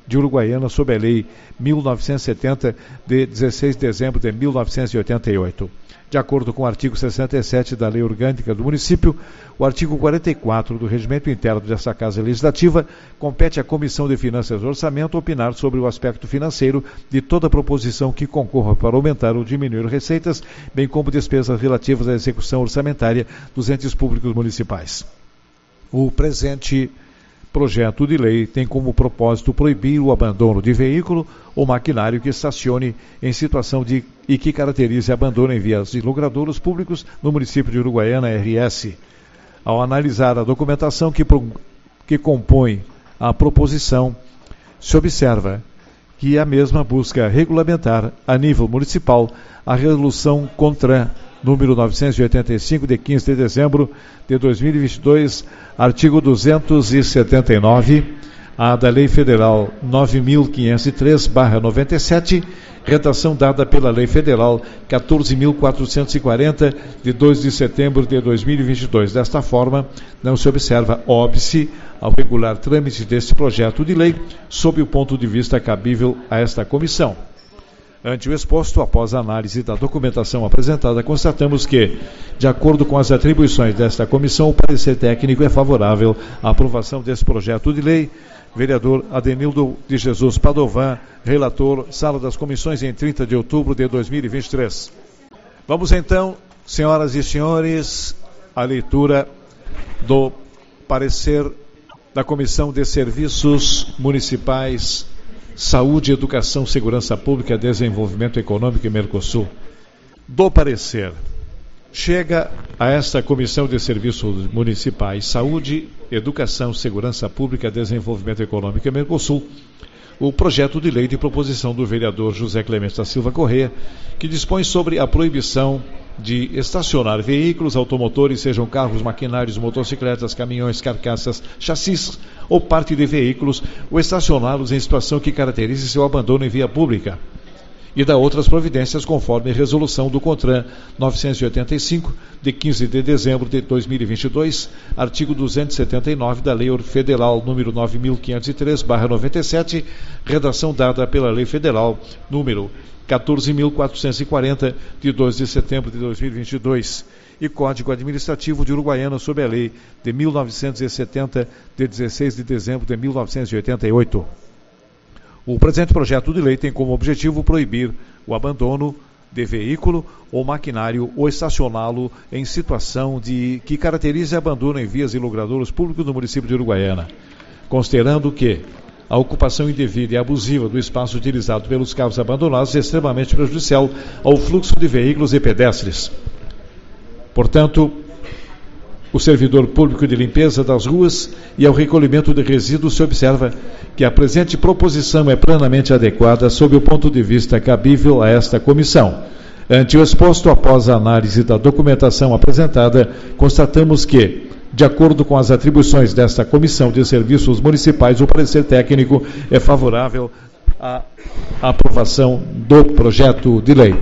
de Uruguaiana sob a Lei mil novecentos e setenta, de dezesseis de dezembro de mil novecentos e oitenta e oito. De acordo com o artigo sessenta e sete da Lei Orgânica do Município, o artigo quarenta e quatro do Regimento Interno desta Casa Legislativa compete à Comissão de Finanças e Orçamento opinar sobre o aspecto financeiro de toda proposição que concorra para aumentar ou diminuir receitas, bem como despesas relativas à execução orçamentária dos entes públicos municipais. O presente projeto de lei tem como propósito proibir o abandono de veículo ou maquinário que estacione em situação de e que caracterize abandono em vias de logradouros públicos no município de Uruguaiana, R S. Ao analisar a documentação que, pro, que compõe a proposição, se observa que a mesma busca regulamentar a nível municipal a resolução CONTRAN número novecentos e oitenta e cinco, de quinze de dezembro de dois mil e vinte e dois, artigo duzentos e setenta e nove, a da Lei Federal nove mil quinhentos e três barra noventa e sete, redação dada pela Lei Federal quatorze mil quatrocentos e quarenta, de dois de setembro de dois mil e vinte e dois. Desta forma, não se observa óbice ao regular trâmite deste projeto de lei, sob o ponto de vista cabível a esta comissão. Ante o exposto, após a análise da documentação apresentada, constatamos que, de acordo com as atribuições desta comissão, o parecer técnico é favorável à aprovação desse projeto de lei. Vereador Adenildo de Jesus Padovan, relator, Sala das Comissões, em trinta de outubro de dois mil e vinte e três. Vamos então, senhoras e senhores, à leitura do parecer da Comissão de Serviços Municipais, Saúde, Educação, Segurança Pública, Desenvolvimento Econômico e Mercosul. Do parecer, chega a esta Comissão de Serviços Municipais, Saúde, Educação, Segurança Pública, Desenvolvimento Econômico e Mercosul, o projeto de lei de proposição do vereador José Clemente da Silva Corrêa, que dispõe sobre a proibição de estacionar veículos automotores, sejam carros, maquinários, motocicletas, caminhões, carcaças, chassis ou parte de veículos, ou estacioná-los em situação que caracterize seu abandono em via pública, e da outras providências conforme resolução do CONTRAN novecentos e oitenta e cinco, de quinze de dezembro de dois mil e vinte e dois, artigo duzentos e setenta e nove da Lei Federal número nove mil quinhentos e três barra noventa e sete, redação dada pela Lei Federal número quatorze mil quatrocentos e quarenta, de dois de setembro de dois mil e vinte e dois, e Código Administrativo de Uruguaiana sob a Lei de mil novecentos e setenta, de dezesseis de dezembro de mil novecentos e oitenta e oito. O presente projeto de lei tem como objetivo proibir o abandono de veículo ou maquinário ou estacioná-lo em situação de que caracterize abandono em vias e logradouros públicos no município de Uruguaiana, considerando que a ocupação indevida e abusiva do espaço utilizado pelos carros abandonados é extremamente prejudicial ao fluxo de veículos e pedestres. Portanto, o servidor público de limpeza das ruas e ao recolhimento de resíduos, se observa que a presente proposição é plenamente adequada sob o ponto de vista cabível a esta comissão. Ante o exposto, após a análise da documentação apresentada, constatamos que, de acordo com as atribuições desta Comissão de Serviços Municipais, o parecer técnico é favorável à aprovação do projeto de lei.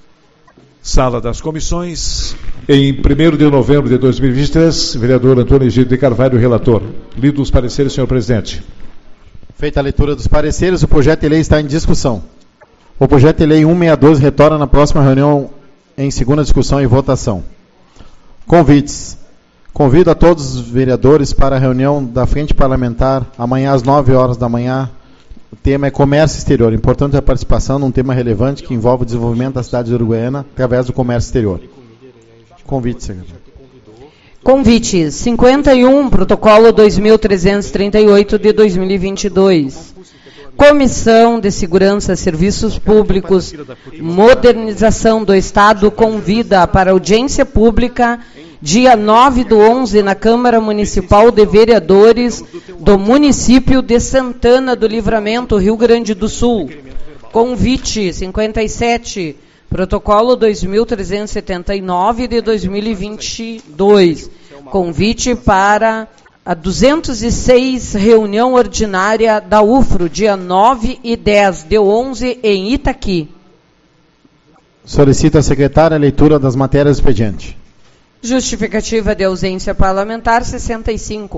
Sala das Comissões, em primeiro de novembro de dois mil e vinte e três, vereador Antônio Egídio de Carvalho, relator. Lido os pareceres, senhor presidente. Feita a leitura dos pareceres, o projeto de lei está em discussão. O projeto de lei cento e sessenta e dois retorna na próxima reunião em segunda discussão e votação. Convites. Convido a todos os vereadores para a reunião da Frente Parlamentar, amanhã às nove horas da manhã. O tema é comércio exterior. Importante a participação num tema relevante que envolve o desenvolvimento da cidade de Uruguaiana através do comércio exterior. Convite, secretário. Convite cinquenta e um, protocolo dois mil trezentos e trinta e oito de dois mil e vinte e dois. Comissão de Segurança, Serviços Públicos, Modernização do Estado convida para audiência pública dia nove do onze na Câmara Municipal de Vereadores do município de Santana do Livramento, Rio Grande do Sul. Convite cinquenta e sete, protocolo dois mil trezentos e setenta e nove de dois mil e vinte e dois. Convite para a duzentos e seis reunião ordinária da U F R O, dia nove e dez de onze, em Itaqui. Solicito a secretária a leitura das matérias do expediente. Justificativa de ausência parlamentar sessenta e cinco.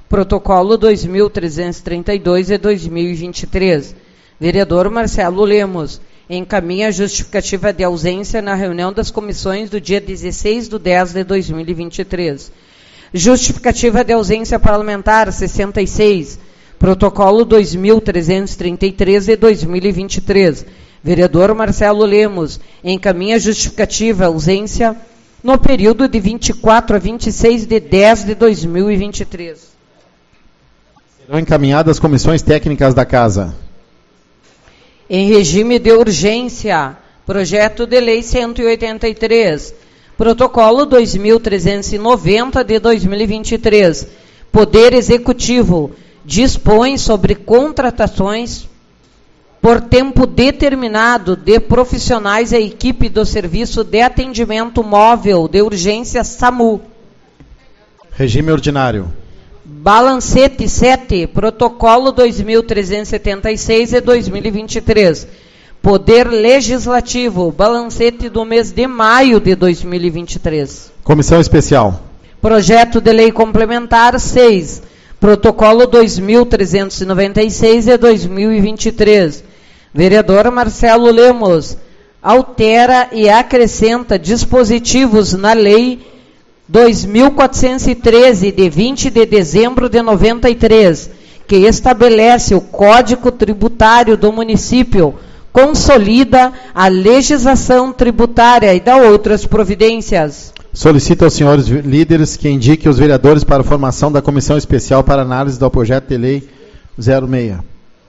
Protocolo dois mil trezentos e trinta e dois de dois mil e vinte e três. Vereador Marcelo Lemos encaminha a justificativa de ausência na reunião das comissões do dia dezesseis de dez de dois mil e vinte e três. Justificativa de ausência parlamentar sessenta e seis. Protocolo dois mil trezentos e trinta e três de dois mil e vinte e três. Vereador Marcelo Lemos encaminha a justificativa ausência no período de vinte e quatro a vinte e seis de dez de dois mil e vinte e três. Serão encaminhadas as comissões técnicas da Casa. Em regime de urgência, projeto de lei cento e oitenta e três, protocolo dois mil trezentos e noventa de dois mil e vinte e três. Poder Executivo dispõe sobre contratações por tempo determinado de profissionais da equipe do Serviço de Atendimento Móvel de Urgência SAMU. Regime ordinário. Balancete sete, protocolo dois mil trezentos e setenta e seis de dois mil e vinte e três. Poder Legislativo, balancete do mês de maio de dois mil e vinte e três. Comissão Especial. Projeto de Lei Complementar seis, protocolo dois mil trezentos e noventa e seis de dois mil e vinte e três. Vereador Marcelo Lemos altera e acrescenta dispositivos na Lei dois mil quatrocentos e treze, de vinte de dezembro de noventa e três, que estabelece o Código Tributário do município, consolida a legislação tributária e dá outras providências. Solicito aos senhores líderes que indiquem os vereadores para a formação da Comissão Especial para análise do projeto de lei zero seis.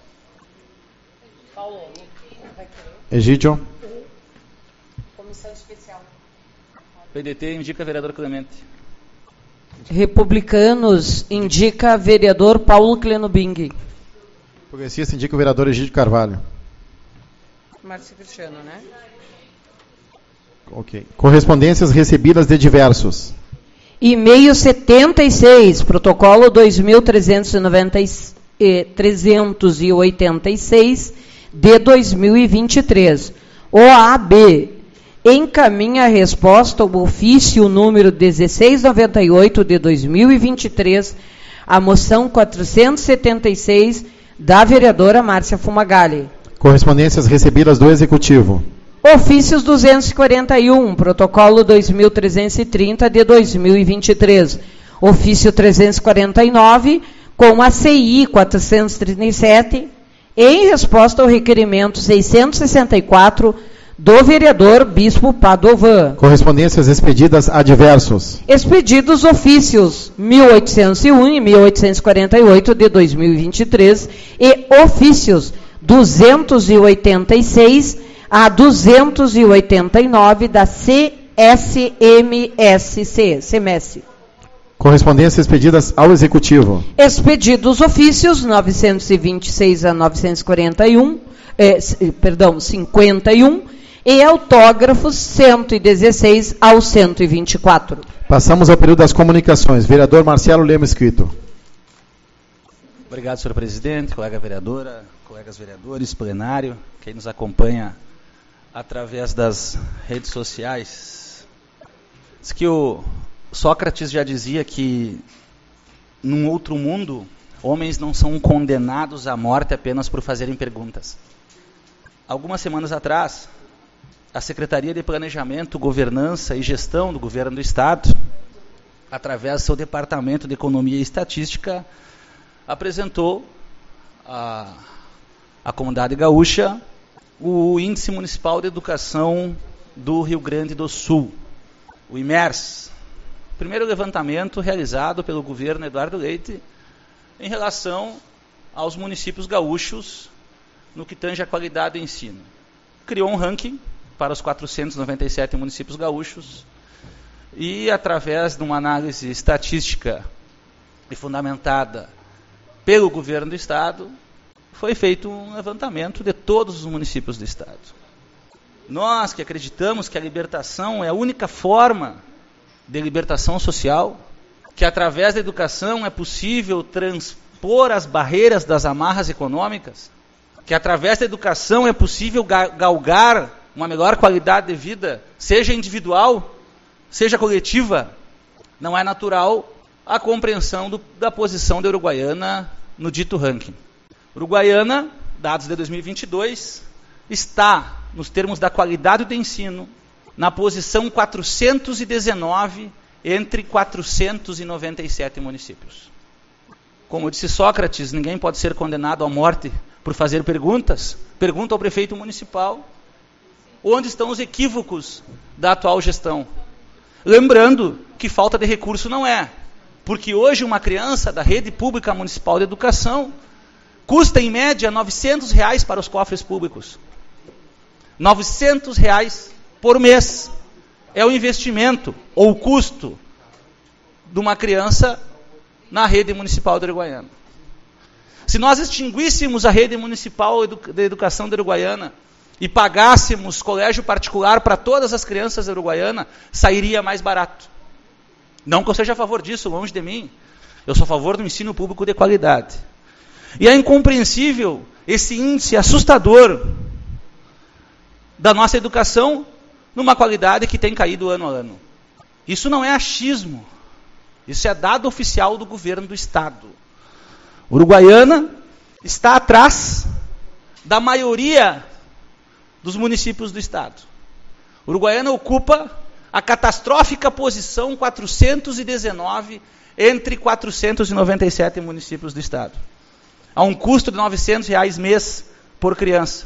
Egídio. Comissão Especial. P D T indica vereador Clemente. Republicanos indica vereador Paulo Clenobing. Progressista indica o vereador Egídio Carvalho. Márcio Cristiano, né? Ok. Correspondências recebidas de diversos. E-mail setenta e seis, protocolo dois mil trezentos e oitenta e seis de dois mil e vinte e três. O A B encaminha a resposta ao ofício número dezesseis noventa e oito de dois mil e vinte e três, a moção quatrocentos e setenta e seis da vereadora Márcia Fumagalli. Correspondências recebidas do Executivo. Ofícios duzentos e quarenta e um, protocolo dois mil trezentos e trinta de dois mil e vinte e três. Ofício trezentos e quarenta e nove, com a C I quatrocentos e trinta e sete, em resposta ao requerimento seiscentos e sessenta e quatro do vereador Bispo Padovan. Correspondências expedidas a diversos. Expedidos ofícios mil oitocentos e um e mil oitocentos e quarenta e oito de dois mil e vinte e três e ofícios duzentos e oitenta e seis a duzentos e oitenta e nove da C S M S C, C M S. Correspondências expedidas ao Executivo. Expedidos ofícios novecentos e vinte e seis a novecentos e quarenta e um, eh, perdão, cinquenta e um, e autógrafos cento e dezesseis ao cento e vinte e quatro. Passamos ao período das comunicações. Vereador Marcelo Lemos Quito. Obrigado, senhor presidente, colega vereadora, colegas vereadores, plenário, quem nos acompanha através das redes sociais. Diz que o Sócrates já dizia que num outro mundo, homens não são condenados à morte apenas por fazerem perguntas. Algumas semanas atrás, a Secretaria de Planejamento, Governança e Gestão do Governo do Estado, através do seu Departamento de Economia e Estatística, apresentou à, à comunidade gaúcha o Índice Municipal de Educação do Rio Grande do Sul, o IMERS. Primeiro levantamento realizado pelo governo Eduardo Leite em relação aos municípios gaúchos no que tange a qualidade do ensino. Criou um ranking para os quatrocentos e noventa e sete municípios gaúchos e, através de uma análise estatística e fundamentada pelo governo do Estado, foi feito um levantamento de todos os municípios do Estado. Nós que acreditamos que a libertação é a única forma de libertação social, que através da educação é possível transpor as barreiras das amarras econômicas, que através da educação é possível galgar uma melhor qualidade de vida, seja individual, seja coletiva, não é natural a compreensão do, da posição da Uruguaiana no dito ranking. Uruguaiana, dados de dois mil e vinte e dois, está, nos termos da qualidade do ensino, na posição quatrocentos e dezenove entre quatrocentos e noventa e sete municípios. Como disse Sócrates, ninguém pode ser condenado à morte por fazer perguntas. Pergunta ao prefeito municipal onde estão os equívocos da atual gestão. Lembrando que falta de recurso não é, porque hoje uma criança da rede pública municipal de educação custa em média novecentos reais para os cofres públicos. novecentos reais por mês é o investimento ou o custo de uma criança na rede municipal de Uruguaiana. Se nós extinguíssemos a rede municipal de educação de Uruguaiana e pagássemos colégio particular para todas as crianças da Uruguaiana, sairia mais barato. Não que eu seja a favor disso, longe de mim. Eu sou a favor do ensino público de qualidade. E é incompreensível esse índice assustador da nossa educação numa qualidade que tem caído ano a ano. Isso não é achismo. Isso é dado oficial do governo do Estado. Uruguaiana está atrás da maioria dos municípios do Estado. Uruguaiana ocupa a catastrófica posição quatrocentos e dezenove entre quatrocentos e noventa e sete municípios do Estado. A um custo de novecentos reais mês por criança.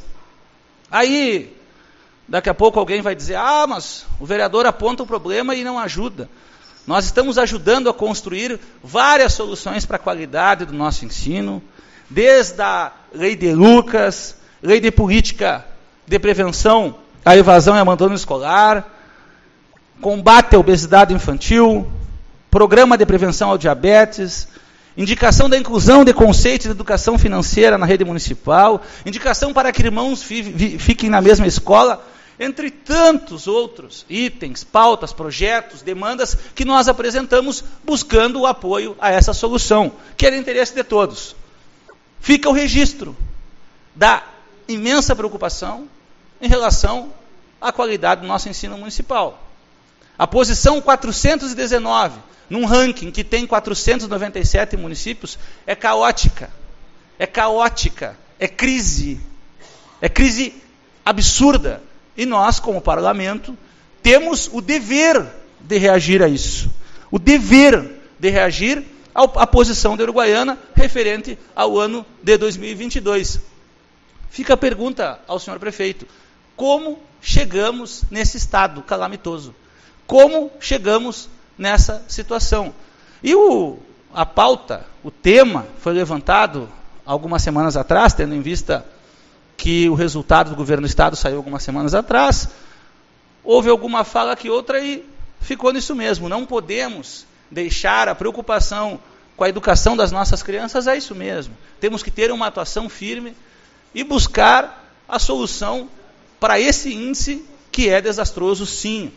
Aí, daqui a pouco alguém vai dizer, ah, mas o vereador aponta o problema e não ajuda. Nós estamos ajudando a construir várias soluções para a qualidade do nosso ensino, desde a lei de Lucas, lei de política de prevenção à evasão e abandono escolar, combate à obesidade infantil, programa de prevenção ao diabetes, indicação da inclusão de conceitos de educação financeira na rede municipal, indicação para que irmãos fi, vi, fiquem na mesma escola, entre tantos outros itens, pautas, projetos, demandas que nós apresentamos buscando o apoio a essa solução, que é de interesse de todos. Fica o registro da imensa preocupação em relação à qualidade do nosso ensino municipal. A posição quatrocentos e dezenove, num ranking que tem quatrocentos e noventa e sete municípios, é caótica. É caótica. É crise. É crise absurda. E nós, como parlamento, temos o dever de reagir a isso. O dever de reagir à posição da Uruguaiana referente ao ano de dois mil e vinte e dois. Fica a pergunta ao senhor prefeito. Como chegamos nesse estado calamitoso? Como chegamos nessa situação? E o, a pauta, o tema, foi levantado algumas semanas atrás, tendo em vista que o resultado do governo do Estado saiu algumas semanas atrás. Houve alguma fala que outra e ficou nisso mesmo. Não podemos deixar a preocupação com a educação das nossas crianças a isso mesmo. Temos que ter uma atuação firme e buscar a solução para esse índice que é desastroso, sim.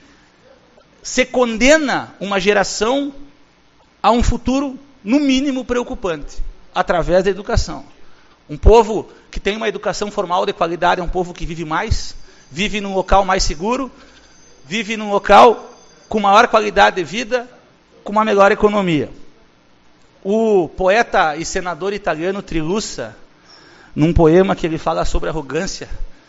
Se condena uma geração a um futuro, no mínimo, preocupante, através da educação. Um povo que tem uma educação formal de qualidade é um povo que vive mais, vive num local mais seguro, vive num local com maior qualidade de vida, com uma melhor economia. O poeta e senador italiano Trilussa, num poema que ele fala sobre arrogância,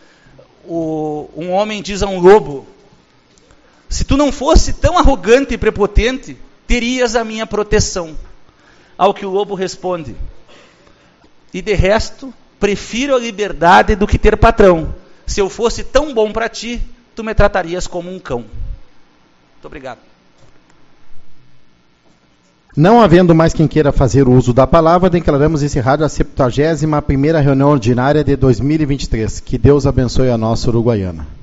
o, um homem diz a um lobo, se tu não fosse tão arrogante e prepotente, terias a minha proteção. Ao que o lobo responde, e de resto, prefiro a liberdade do que ter patrão. Se eu fosse tão bom para ti, tu me tratarias como um cão. Muito obrigado. Não havendo mais quem queira fazer o uso da palavra, declaramos encerrada a septuagésima primeira reunião ordinária de dois mil e vinte e três. Que Deus abençoe a nossa Uruguaiana.